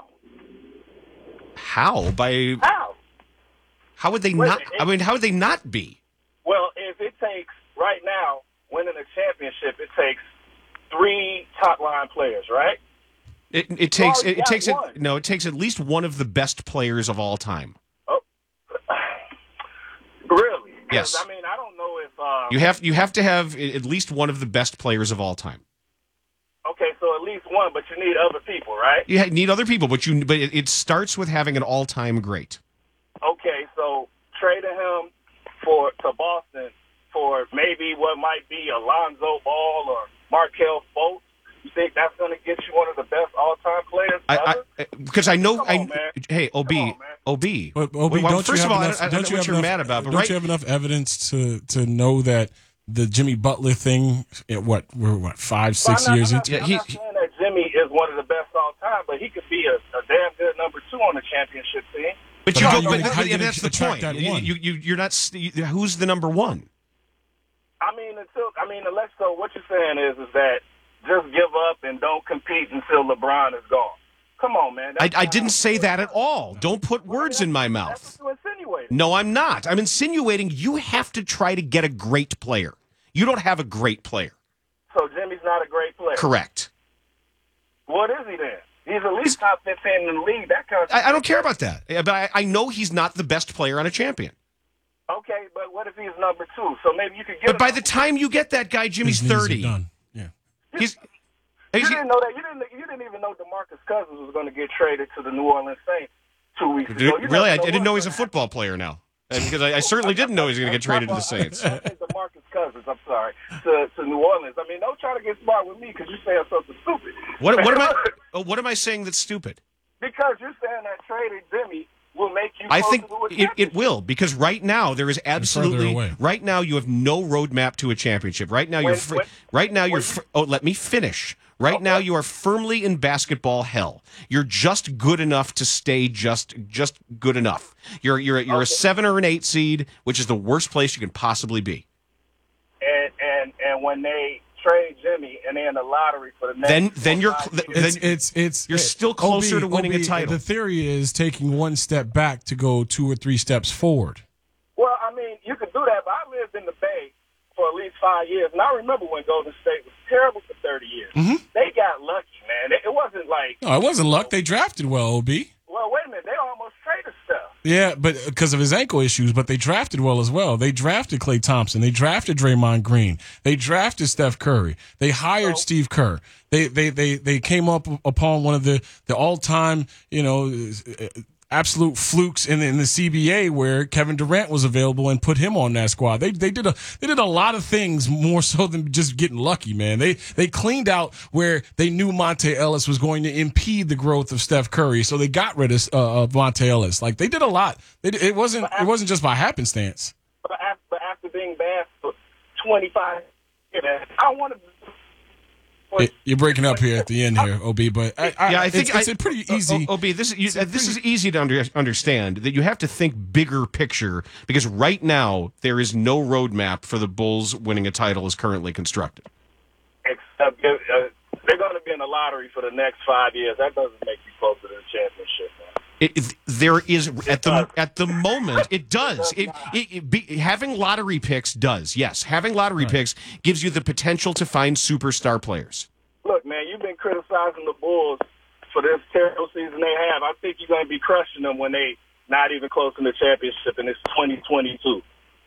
How? By How? How would they Wait, not? it, I mean, how would they not be? Well, if it takes right now winning a championship, it takes three top line players, right? It, it takes Well, it, it takes it, one. no, it takes at least one of the best players of all time. Oh, really? Yes. I mean, I don't know if um, You have you have to have at least one of the best players of all time. Okay, so at least one, but you need other people, right? You need other people, but you but it, it starts with having an all-time great. Okay, so trading him for to Boston for maybe what might be Alonzo Ball or Markelle Fultz. You think that's going to get you one of the best all-time players ever? Because I, I, I know, Come I on, man. hey, O B, Come on, man. O B. But, O B, well, don't first you of have all, enough, I, I don't don't you know what have you're enough, mad about, but don't right? you have enough evidence to to know that the Jimmy Butler thing? At what we're what five, six Well, I'm years not, into? I'm not, I'm not saying that Jimmy is one of the best all time, but he could be a, a damn good number two on the championship team. But, But you how go, you but, gonna- how but you that's the gonna point. attract that You, one? you, you, you're not. st- Who's the number one? I mean, until I mean, unless so, what you're saying is is that just give up and don't compete until LeBron is gone. Come on, man. I, I didn't say that at all. Don't put words in my mouth. That's what you insinuated. No, I'm not. I'm insinuating you have to try to get a great player. You don't have a great player. So Jimmy's not a great player. Correct. What is he then? He's at least top fifteen in the league. That kind of I, I don't care about that. But I, I know he's not the best player on a champion. Okay, but what if he's number two? So maybe you could get. But by the time you get that guy, Jimmy's His knees are thirty. done. Yeah. He's. You he's didn't know that. You didn't. You didn't even know DeMarcus Cousins was going to get traded to the New Orleans Saints two weeks Dude, ago. You really, I, never I didn't what know he's a football player now, Uh, because I, I certainly didn't know he was going to get traded to the Saints. I think DeMarcus Cousins. I'm sorry to, to New Orleans. I mean, don't try to get smart with me because you're saying something stupid. What, what am I? oh, What am I saying that's stupid? Because you're saying that trading Jimmy will make you. I think closer to a it, it will, because right now there is further absolutely away. right now you have no roadmap to a championship. Right now you're When- fr- when- right now you're when fr- oh let me finish. Right now you are firmly in basketball hell. You're just good enough to stay just just good enough. You're you're you're a seven or an eight seed, which is the worst place you can possibly be. And and and when they trade Jimmy and they're in the lottery for the next. Then then you're five cl- years, then It's it's it's you're still closer to winning a title. The theory is taking one step back to go two or three steps forward. well, I mean, you could do that, but I lived in the Bay for at least five years, and I remember when Golden State was terrible for thirty years. Mhm. They got lucky, man. It, it wasn't like, No, it wasn't luck. They drafted well, O B. well, wait a minute, they almost traded stuff. Yeah, but because of his ankle issues, but they drafted well as well. They drafted Klay Thompson. They drafted Draymond Green. They drafted Steph Curry. They hired Steve Kerr. They they they they came up upon one of the the all time you know absolute flukes in the, in the C B A where Kevin Durant was available and put him on that squad. They they did a they did a lot of things more so than just getting lucky, man. They they cleaned out where they knew Monte Ellis was going to impede the growth of Steph Curry, so they got rid of, uh, of Monte Ellis. Like they did a lot. They, it wasn't it wasn't just by happenstance. But after, but after being bad for twenty-five years, I want to. It, you're breaking up here at the end here, O B. But I, I, yeah, I think it's, it's I- a pretty uh, easy. uh, O B, this is you, uh, this is easy to under, understand that you have to think bigger picture, because right now there is no roadmap for the Bulls winning a title as currently constructed. Except uh, they're going to be in the lottery for the next five years. That doesn't make you closer to the championship, man. It, it, there is at the at the moment it does. It, it, it be, having lottery picks does. Yes, having lottery Right. picks gives you the potential to find superstar players. Look, man, you've been criticizing the Bulls for this terrible season they have. I think you're going to be crushing them when they not even close in the championship, and it's twenty twenty-two.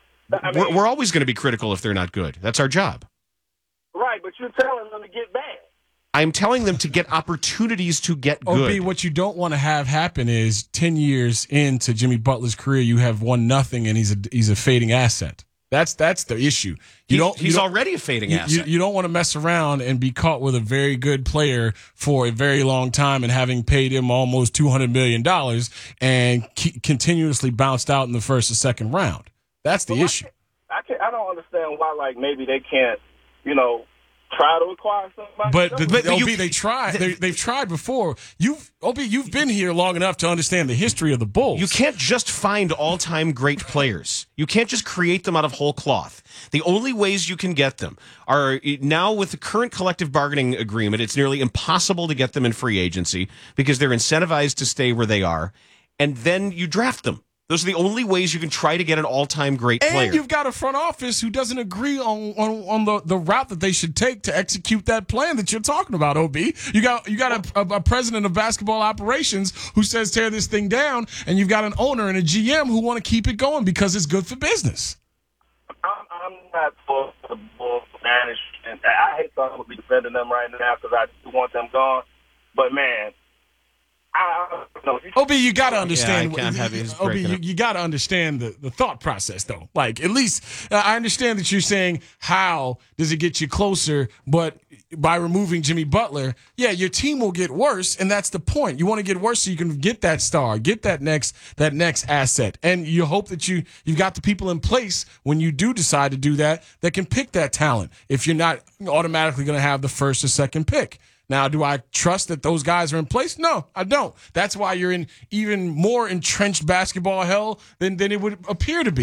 I mean, we're, we're always going to be critical if they're not good. That's our job. right, but you're telling them to get bad. I'm telling them to get opportunities to get O B, good. what you don't want to have happen is ten years into Jimmy Butler's career, you have won nothing, and he's a he's a fading asset. That's that's the issue. You He- don't. he's you don't, already a fading you, asset. You, you don't want to mess around and be caught with a very good player for a very long time and having paid him almost two hundred million dollars and keep, continuously bounced out in the first or second round. That's the Well, I issue. can't- I can't. I don't understand why. Like maybe they can't. You know. Try to acquire somebody. But, the, But- but O B, you- they tried. They, they've tried before. You've O B, you've been here long enough to understand the history of the Bulls. You can't just find all-time great players. You can't just create them out of whole cloth. The only ways you can get them are now with the current collective bargaining agreement, it's nearly impossible to get them in free agency because they're incentivized to stay where they are, and then you draft them. Those are the only ways you can try to get an all-time great And player. you've got a front office who doesn't agree on, on, on the, the route that they should take to execute that plan that you're talking about, O B. You got you got a, a, a president of basketball operations who says tear this thing down, and you've got an owner and a G M who want to keep it going because it's good for business. I'm, I'm not for the Bulls management. I hate to be defending them right now because I do want them gone. But man, I don't know. O B, you got to understand. Yeah, I can't have his O B, breaking you, up. you got to understand the, the thought process, though. Like, at least uh, I understand that you're saying how does it get you closer, but by removing Jimmy Butler, yeah, your team will get worse, and that's the point. You want to get worse so you can get that star, get that next that next asset, and you hope that you you've got the people in place when you do decide to do that that can pick that talent. If you're not automatically going to have the first or second pick. Now, do I trust that those guys are in place? No, I don't. That's why you're in even more entrenched basketball hell than, than it would appear to be.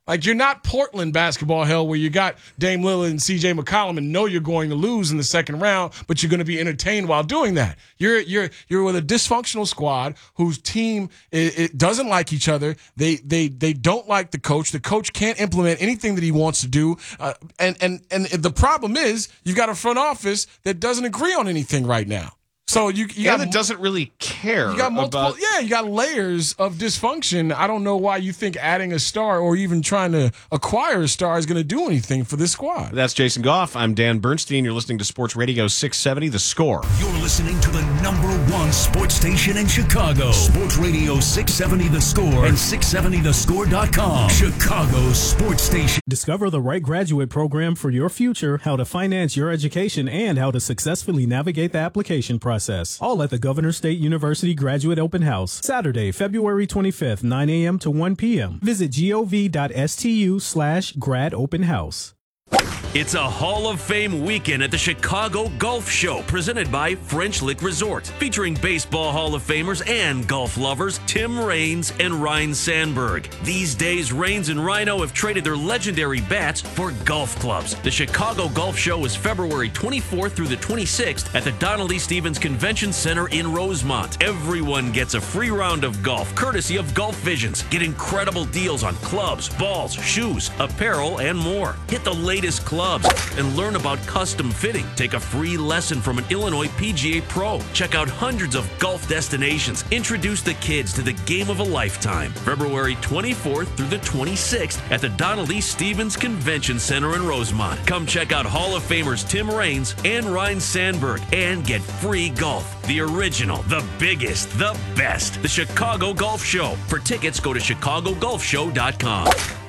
Like, you're not Portland basketball hell where you got Dame Lillard and C J McCollum and know you're going to lose in the second round, but you're going to be entertained while doing that. You're you're you're with a dysfunctional squad whose team it, it doesn't like each other. They they they don't like the coach. The coach can't implement anything that he wants to do. Uh, and and and the problem is you've got a front office that doesn't agree on anything right now. So you, you yeah, got, that doesn't really care. You got multiple, about... yeah, you got layers of dysfunction. I don't know why you think adding a star or even trying to acquire a star is going to do anything for this squad. That's Jason Goff. I'm Dan Bernstein. You're listening to Sports Radio six seventy, The Score. You're listening to the number one sports station in Chicago. Sports Radio six seventy The Score and six seventy the score dot com. Chicago's sports station. Discover the right graduate program for your future, how to finance your education, and how to successfully navigate the application process. All at the Governor State University Graduate Open House. Saturday, February twenty-fifth, nine a.m. to one p.m. Visit gov.stu slash grad open house. It's a Hall of Fame weekend at the Chicago Golf Show, presented by French Lick Resort, featuring baseball Hall of Famers and golf lovers Tim Raines and Ryne Sandberg. These days, Raines and Rhino have traded their legendary bats for golf clubs. The Chicago Golf Show is February twenty-fourth through the twenty-sixth at the Donald E. Stevens Convention Center in Rosemont. Everyone gets a free round of golf, courtesy of Golf Visions. Get incredible deals on clubs, balls, shoes, apparel, and more. Hit the latest clubs and learn about custom fitting. Take a free lesson from an Illinois P G A pro. Check out hundreds of golf destinations. Introduce the kids to the game of a lifetime. February twenty-fourth through the twenty-sixth at the Donald E. Stevens Convention Center in Rosemont. Come check out Hall of Famers Tim Raines and Ryne Sandberg and get free golf. The original, the biggest, the best. The Chicago Golf Show. For tickets, go to chicago golf show dot com.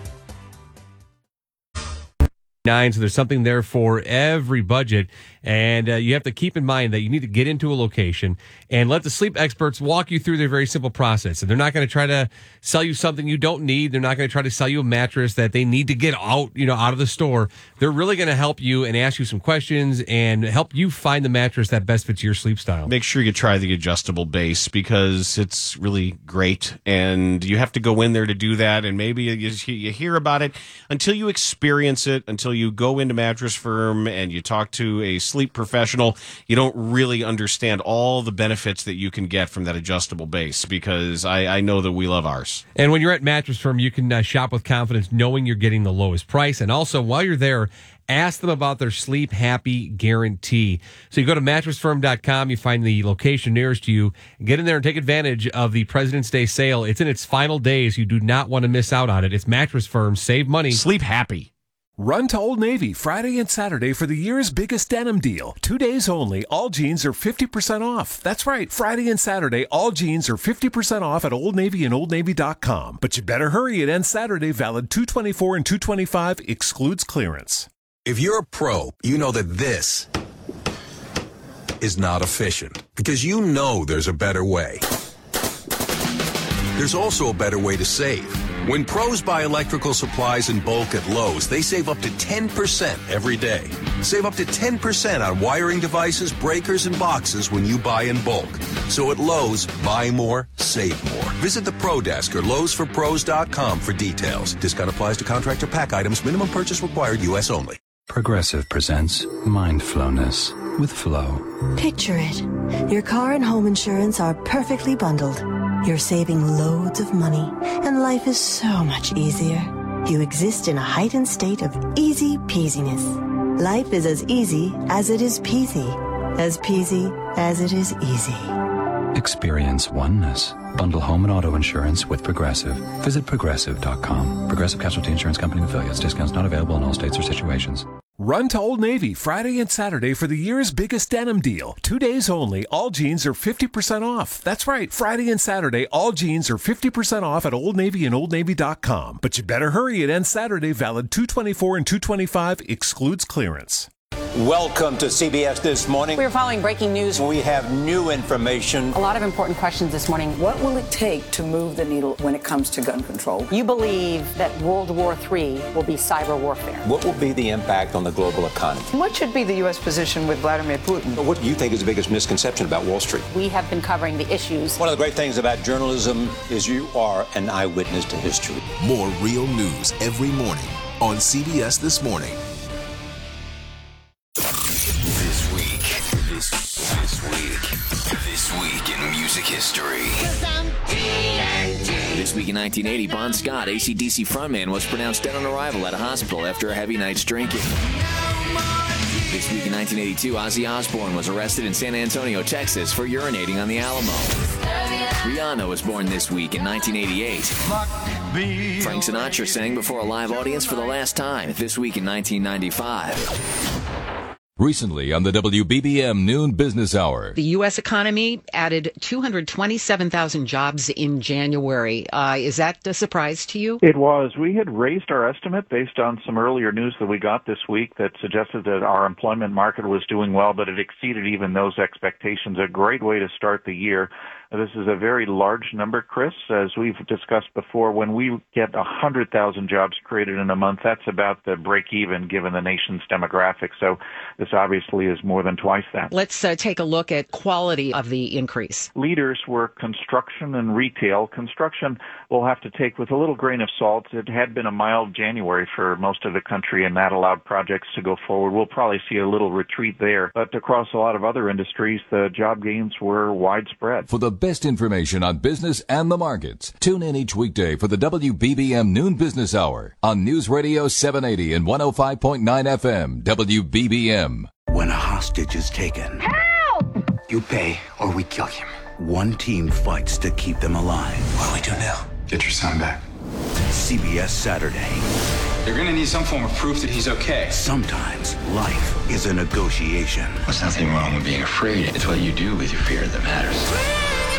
Nine, so there's something there for every budget. And uh, you have to keep in mind that you need to get into a location and let the sleep experts walk you through their very simple process. And they're not going to try to sell you something you don't need. They're not going to try to sell you a mattress that they need to get out, you know, out of the store. They're really going to help you and ask you some questions and help you find the mattress that best fits your sleep style. Make sure you try the adjustable base because it's really great. And you have to go in there to do that. And maybe you, you hear about it until you experience it, until you go into Mattress Firm and you talk to a sleep professional. You don't really understand all the benefits that you can get from that adjustable base because I, I know that we love ours. And when you're at Mattress Firm, you can uh, shop with confidence knowing you're getting the lowest price. And also, while you're there, ask them about their Sleep Happy Guarantee. So you go to mattress firm dot com, you find the location nearest to you, get in there and take advantage of the President's Day sale. It's in its final days. You do not want to miss out on it. It's Mattress Firm. Save money. Sleep happy. Run to Old Navy Friday and Saturday for the year's biggest denim deal. Two days only, all jeans are fifty percent off. That's right, Friday and Saturday, all jeans are fifty percent off at Old Navy and old navy dot com. But you better hurry, it ends Saturday, valid two twenty-four and two twenty-five, excludes clearance. If you're a pro, you know that this is not efficient because you know there's a better way. There's also a better way to save. When pros buy electrical supplies in bulk at Lowe's, they save up to ten percent every day. Save up to ten percent on wiring devices, breakers, and boxes when you buy in bulk. So at Lowe's, buy more, save more. Visit the Pro Desk or Lowe's for pros dot com for details. Discount applies to contractor pack items. Minimum purchase required. U S only. Progressive presents Mindflowness with Flow. Picture it. Your car and home insurance are perfectly bundled. You're saving loads of money, and life is so much easier. You exist in a heightened state of easy peasiness. Life is as easy as it is peasy, as peasy as it is easy. Experience oneness. Bundle home and auto insurance with Progressive. Visit progressive dot com. Progressive Casualty Insurance Company and affiliates. Discounts not available in all states or situations. Run to Old Navy Friday and Saturday for the year's biggest denim deal. Two days only, all jeans are fifty percent off. That's right, Friday and Saturday, all jeans are fifty percent off at Old Navy and old navy dot com. But you better hurry, it ends Saturday, valid two twenty-four and two twenty-five, excludes clearance. Welcome to C B S This Morning. We're following breaking news. We have new information. A lot of important questions this morning. What will it take to move the needle when it comes to gun control? You believe that World War Three will be cyber warfare. What will be the impact on the global economy? What should be the U S position with Vladimir Putin? What do you think is the biggest misconception about Wall Street? We have been covering the issues. One of the great things about journalism is you are an eyewitness to history. More real news every morning on C B S This Morning. This week, this, this week, this week in music history. This week in nineteen eighty, Bon Scott, A C D C frontman, was pronounced dead on arrival at a hospital after a heavy night's drinking. This week in nineteen eighty-two, Ozzy Osbourne was arrested in San Antonio, Texas for urinating on the Alamo. Rihanna was born this week in nineteen eighty-eight. Frank Sinatra sang before a live audience for the last time this week in nineteen ninety-five. Recently on the W B B M Noon Business Hour. The U S economy added two hundred twenty-seven thousand jobs in January. Uh, is that a surprise to you? It was. We had raised our estimate based on some earlier news that we got this week that suggested that our employment market was doing well, but it exceeded even those expectations. A great way to start the year. This is a very large number, Chris. As we've discussed before, when we get one hundred thousand jobs created in a month, that's about the break-even given the nation's demographics. So this obviously is more than twice that. Let's uh, take a look at quality of the increase. Leaders were construction and retail. Construction we'll have to take with a little grain of salt. It had been a mild January for most of the country, and that allowed projects to go forward. We'll probably see a little retreat there. But across a lot of other industries, the job gains were widespread. For the best information on business and the markets, tune in each weekday for the W B B M Noon Business Hour on News Radio seven eighty and one oh five point nine F M W B B M. When a hostage is taken, help! You pay or we kill him. One team fights to keep them alive. What do we do now? Get your son back. C B S Saturday. You're gonna need some form of proof that he's okay. Sometimes life is a negotiation. There's nothing wrong with being afraid. It's what you do with your fear that matters.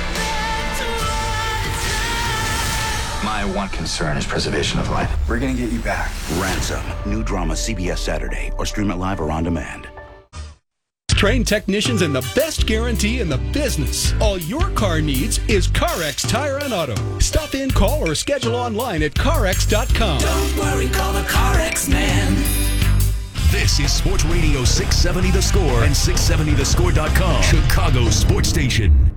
My one concern is preservation of life. We're gonna get you back. Ransom. New drama C B S Saturday, or stream it live or on demand. Trained technicians and the best guarantee in the business. All your car needs is CarX Tire and Auto. Stop in, call, or schedule online at car x dot com. Don't worry, call the CarX man. This is Sports Radio six seventy The Score and six seventy the score dot com, Chicago's sports station.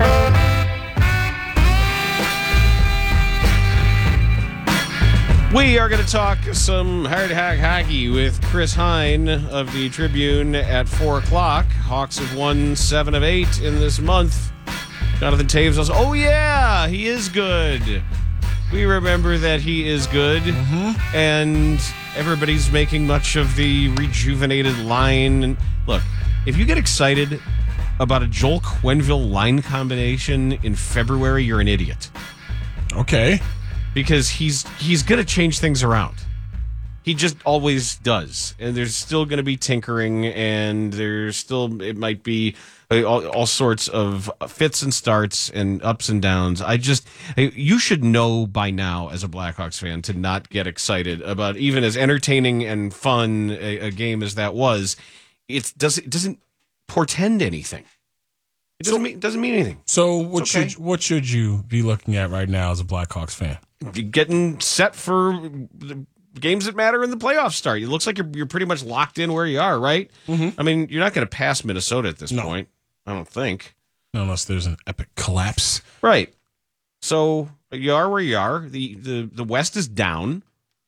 We are going to talk some hard hack hockey with Chris Hine of the Tribune at four o'clock. Hawks have won seven of eight in this month. Jonathan Taves says, oh, yeah, he is good. We remember that he is good. Mm-hmm. And everybody's making much of the rejuvenated line. And look, if you get excited about a Joel Quenneville line combination in February, you're an idiot. Okay. Because he's he's going to change things around. He just always does. And there's still going to be tinkering, and there's still, it might be all, all sorts of fits and starts and ups and downs. I just, you should know by now as a Blackhawks fan to not get excited about, even as entertaining and fun a, a game as that was, it doesn't, it doesn't portend anything. It doesn't, so, mean, doesn't mean anything. So what okay. should what should you be looking at right now as a Blackhawks fan? Getting set for the games that matter in the playoffs start. It looks like you're you're pretty much locked in where you are, right? Mm-hmm. I mean, you're not going to pass Minnesota at this no. point, I don't think. Unless there's an epic collapse. Right. So you are where you are. The the, the West is down.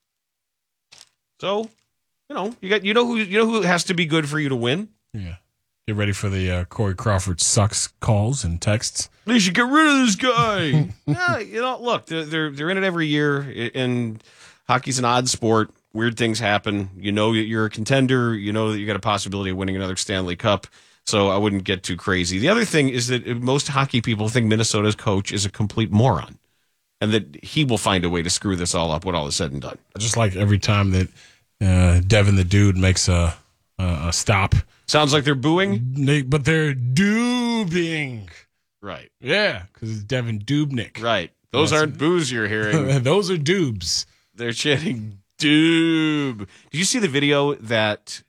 So, you know, you got you know who you know who has to be good for you to win? Yeah. Get ready for the uh, Corey Crawford sucks calls and texts. They should get rid of this guy. Yeah, you know, look, they're, they're they're in it every year, and hockey's an odd sport. Weird things happen. You know that you're a contender. You know that you got a possibility of winning another Stanley Cup. So I wouldn't get too crazy. The other thing is that most hockey people think Minnesota's coach is a complete moron, and that he will find a way to screw this all up when all is said and done. Just like every time that uh, Devin the Dude makes a a, a stop. Sounds like they're booing? They, but they're doobing. Right. Yeah, because it's Devin Dubnyk. Right. Those That's, aren't boos you're hearing. Those are doobs. They're chanting doob. Did you see the video that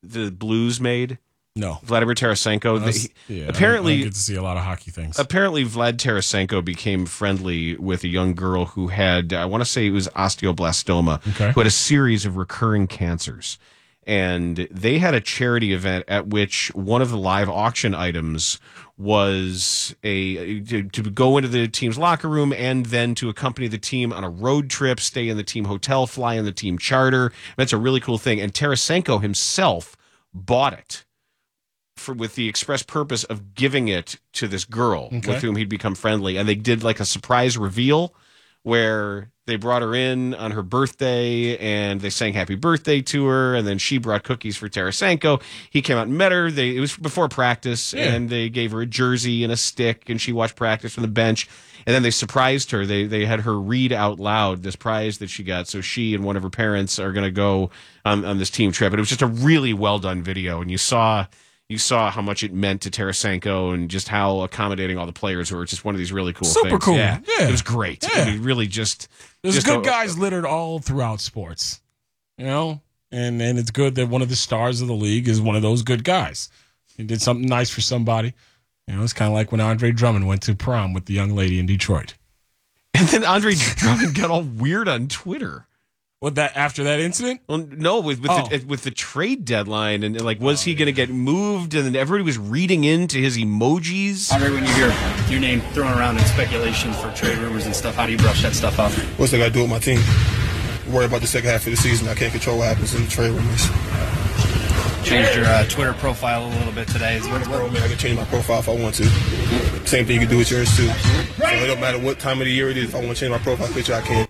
the Blues made? No. Vladimir Tarasenko. Was, They, yeah, apparently, I don't get to see a lot of hockey things. Apparently, Vlad Tarasenko became friendly with a young girl who had, I want to say it was osteoblastoma, Okay. who had a series of recurring cancers. And they had a charity event at which one of the live auction items was a to, to go into the team's locker room and then to accompany the team on a road trip, stay in the team hotel, fly in the team charter. That's a really cool thing. And Tarasenko himself bought it for with the express purpose of giving it to this girl Okay. with whom he'd become friendly. And they did like a surprise reveal where they brought her in on her birthday and they sang happy birthday to her. And then she brought cookies for Tarasenko. He came out and met her. They, it was before practice Yeah. and they gave her a jersey and a stick and she watched practice from the bench. And then they surprised her. They, they had her read out loud this prize that she got. So she and one of her parents are going to go on, on this team trip. And it was just a really well done video. And you saw, you saw how much it meant to Tarasenko and just how accommodating all the players were. It's just one of these really cool Super things. cool. Yeah. Yeah. It was great. Yeah. I mean, really just. There's just good a- guys littered all throughout sports, you know, and and it's good that one of the stars of the league is one of those good guys. He did something nice for somebody. You know, it's kind of like when Andre Drummond went to prom with the young lady in Detroit. And then Andre Drummond got all weird on Twitter. What that after that incident? Well, no, with with, Oh. the, with the trade deadline and like, was he going to get moved? And then everybody was reading into his emojis. Andre, when you hear your name thrown around in speculation for trade rumors and stuff, how do you brush that stuff off? What's I got to do with my team? Worry about the second half of the season. I can't control what happens in the trade rumors. Changed your uh, Twitter profile a little bit today. Is what, Bro, man, I can change my profile if I want to. Same thing you can do with yours too. So it don't matter what time of the year it is. If I want to change my profile picture, I can.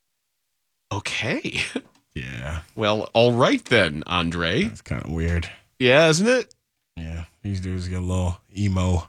Okay. Yeah. Well, all right then, Andre. It's kind of weird. Yeah, isn't it? Yeah, these dudes get a little emo.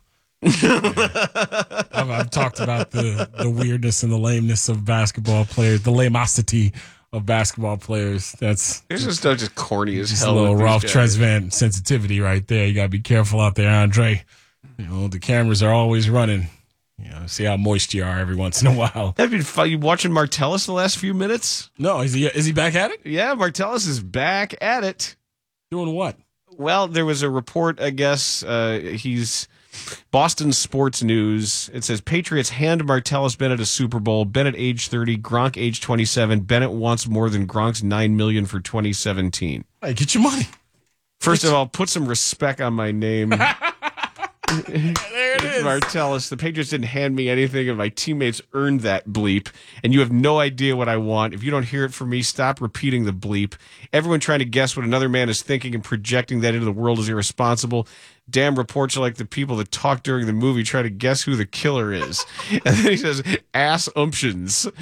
Yeah. I've, I've talked about the, the weirdness and the lameness of basketball players, the lamosity of basketball players. That's There's just stuff just corny as just a hell. little with these Ralph guys. Tresvant sensitivity right there. You got to be careful out there, Andre. You know, the cameras are always running. You know, see how moist you are every once in a while. That'd been fun. You watching Martellus the last few minutes? No, is he is he back at it? Yeah, Martellus is back at it. Doing what? Well, there was a report, I guess. Uh, he's Boston Sports News. It says Patriots hand Martellus Bennett a Super Bowl. Bennett age thirty, Gronk age twenty-seven. Bennett wants more than Gronk's nine million dollars for twenty seventeen. Hey, get your money. First of all, put some respect on my name. There it is. Martellus, the Patriots didn't hand me anything, and my teammates earned that bleep. And you have no idea what I want. If you don't hear it from me, stop repeating the bleep. Everyone trying to guess what another man is thinking and projecting that into the world is irresponsible. Damn reports are like the people that talk during the movie try to guess who the killer is. And then he says, ass umptions.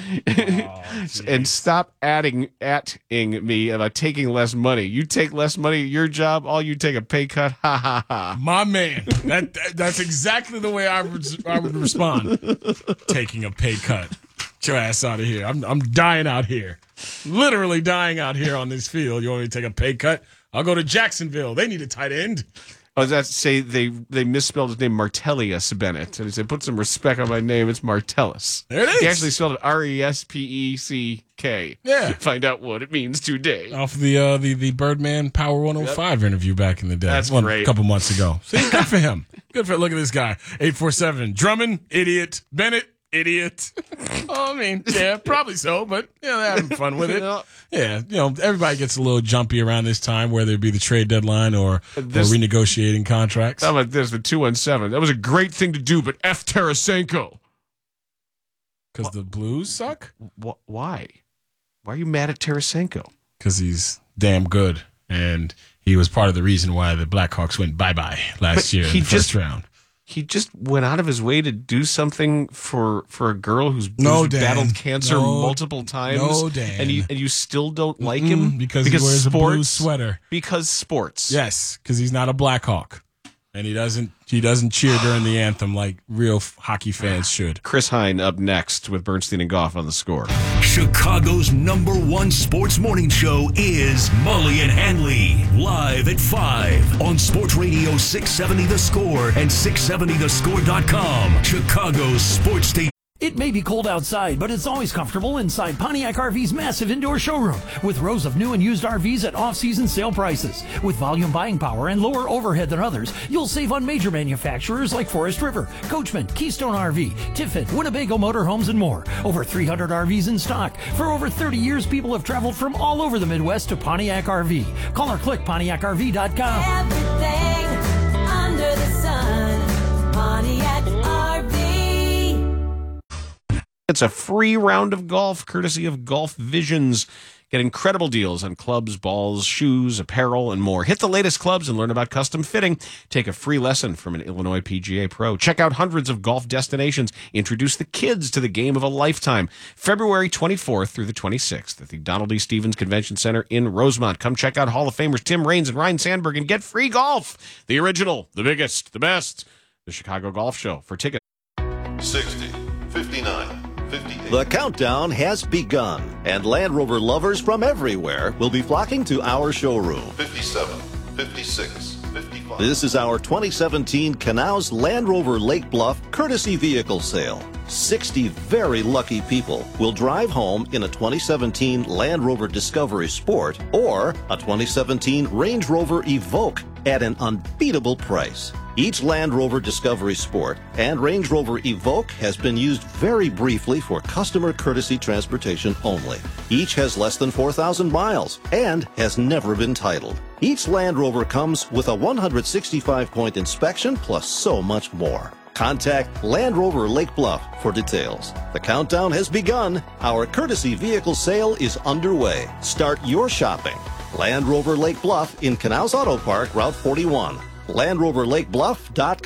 Oh, and stop adding at-ing me about taking less money. You take less money at your job, all you take a pay cut. Ha ha ha. My man. That, that That's exactly the way I would, I would respond. Taking a pay cut. Get your ass out of here. I'm, I'm dying out here. Literally dying out here on this field. You want me to take a pay cut? I'll go to Jacksonville. They need a tight end. I was about to say they, they misspelled his name Martellius Bennett. And he said, put some respect on my name. It's Martellus. There it is. He actually spelled it R E S P E C K. Yeah. Find out what it means today. Off the uh, the the Birdman Power one oh five yep. interview back in the day. That's One, great. A couple months ago. See, good for him. Good for look at this guy. eight four seven Drummond, idiot. Bennett, idiot. Oh, I mean, yeah, probably so, but yeah, they're having fun with it. Yeah, you know, everybody gets a little jumpy around this time, whether it be the trade deadline or, This- or renegotiating contracts. How about this? The two one seven. That was a great thing to do, but F Tarasenko. Because the Blues suck? Wh- Why? Why are you mad at Tarasenko? Because he's damn good, and he was part of the reason why the Blackhawks went bye-bye last But year in he the first just- round. He just went out of his way to do something for for a girl who's, No, who's Dan. battled cancer No. multiple times. No, Dan. And you and you still don't like him Mm-mm, because he wears a blue sweater. Because sports. Yes, because he's not a Blackhawk, and he doesn't he doesn't cheer during the anthem like real f- hockey fans should. Chris Hine up next with Bernstein and Goff on The Score. Chicago's number one sports morning show is Mully and Hanley, live at five on Sports Radio six seventy The Score and six seventy the score dot com. Chicago's sports station. It may be cold outside, but it's always comfortable inside Pontiac R V's massive indoor showroom with rows of new and used R Vs at off-season sale prices. With volume buying power and lower overhead than others, you'll save on major manufacturers like Forest River, Coachman, Keystone R V, Tiffin, Winnebago Motorhomes, and more. Over three hundred R Vs in stock. For over thirty years, people have traveled from all over the Midwest to Pontiac R V. Call or click Pontiac R V dot com. Everything under the sun, Pontiac R V. It's a free round of golf courtesy of Golf Visions. Get incredible deals on clubs, balls, shoes, apparel, and more. Hit the latest clubs and learn about custom fitting. Take a free lesson from an Illinois P G A pro. Check out hundreds of golf destinations. Introduce the kids to the game of a lifetime. February twenty-fourth through the twenty-sixth at the Donald E. Stevens Convention Center in Rosemont. Come check out Hall of Famers Tim Raines and Ryan Sandberg and get free golf. The original, the biggest, the best. The Chicago Golf Show. For tickets. sixty, fifty-nine. fifty-eight. The countdown has begun, and Land Rover lovers from everywhere will be flocking to our showroom. fifty-seven, fifty-six, fifty-five. This is our twenty seventeen Canals Land Rover Lake Bluff courtesy vehicle sale. sixty very lucky people will drive home in a twenty seventeen Land Rover Discovery Sport or a twenty seventeen Range Rover Evoque at an unbeatable price. Each Land Rover Discovery Sport and Range Rover Evoque has been used very briefly for customer courtesy transportation only. Each has less than four thousand miles and has never been titled. Each Land Rover comes with a one hundred sixty-five point inspection plus so much more. Contact Land Rover Lake Bluff for details. The countdown has begun. Our courtesy vehicle sale is underway. Start your shopping. Land Rover Lake Bluff in Canals Auto Park, Route forty-one. Land Rover Lake Bluff dot com.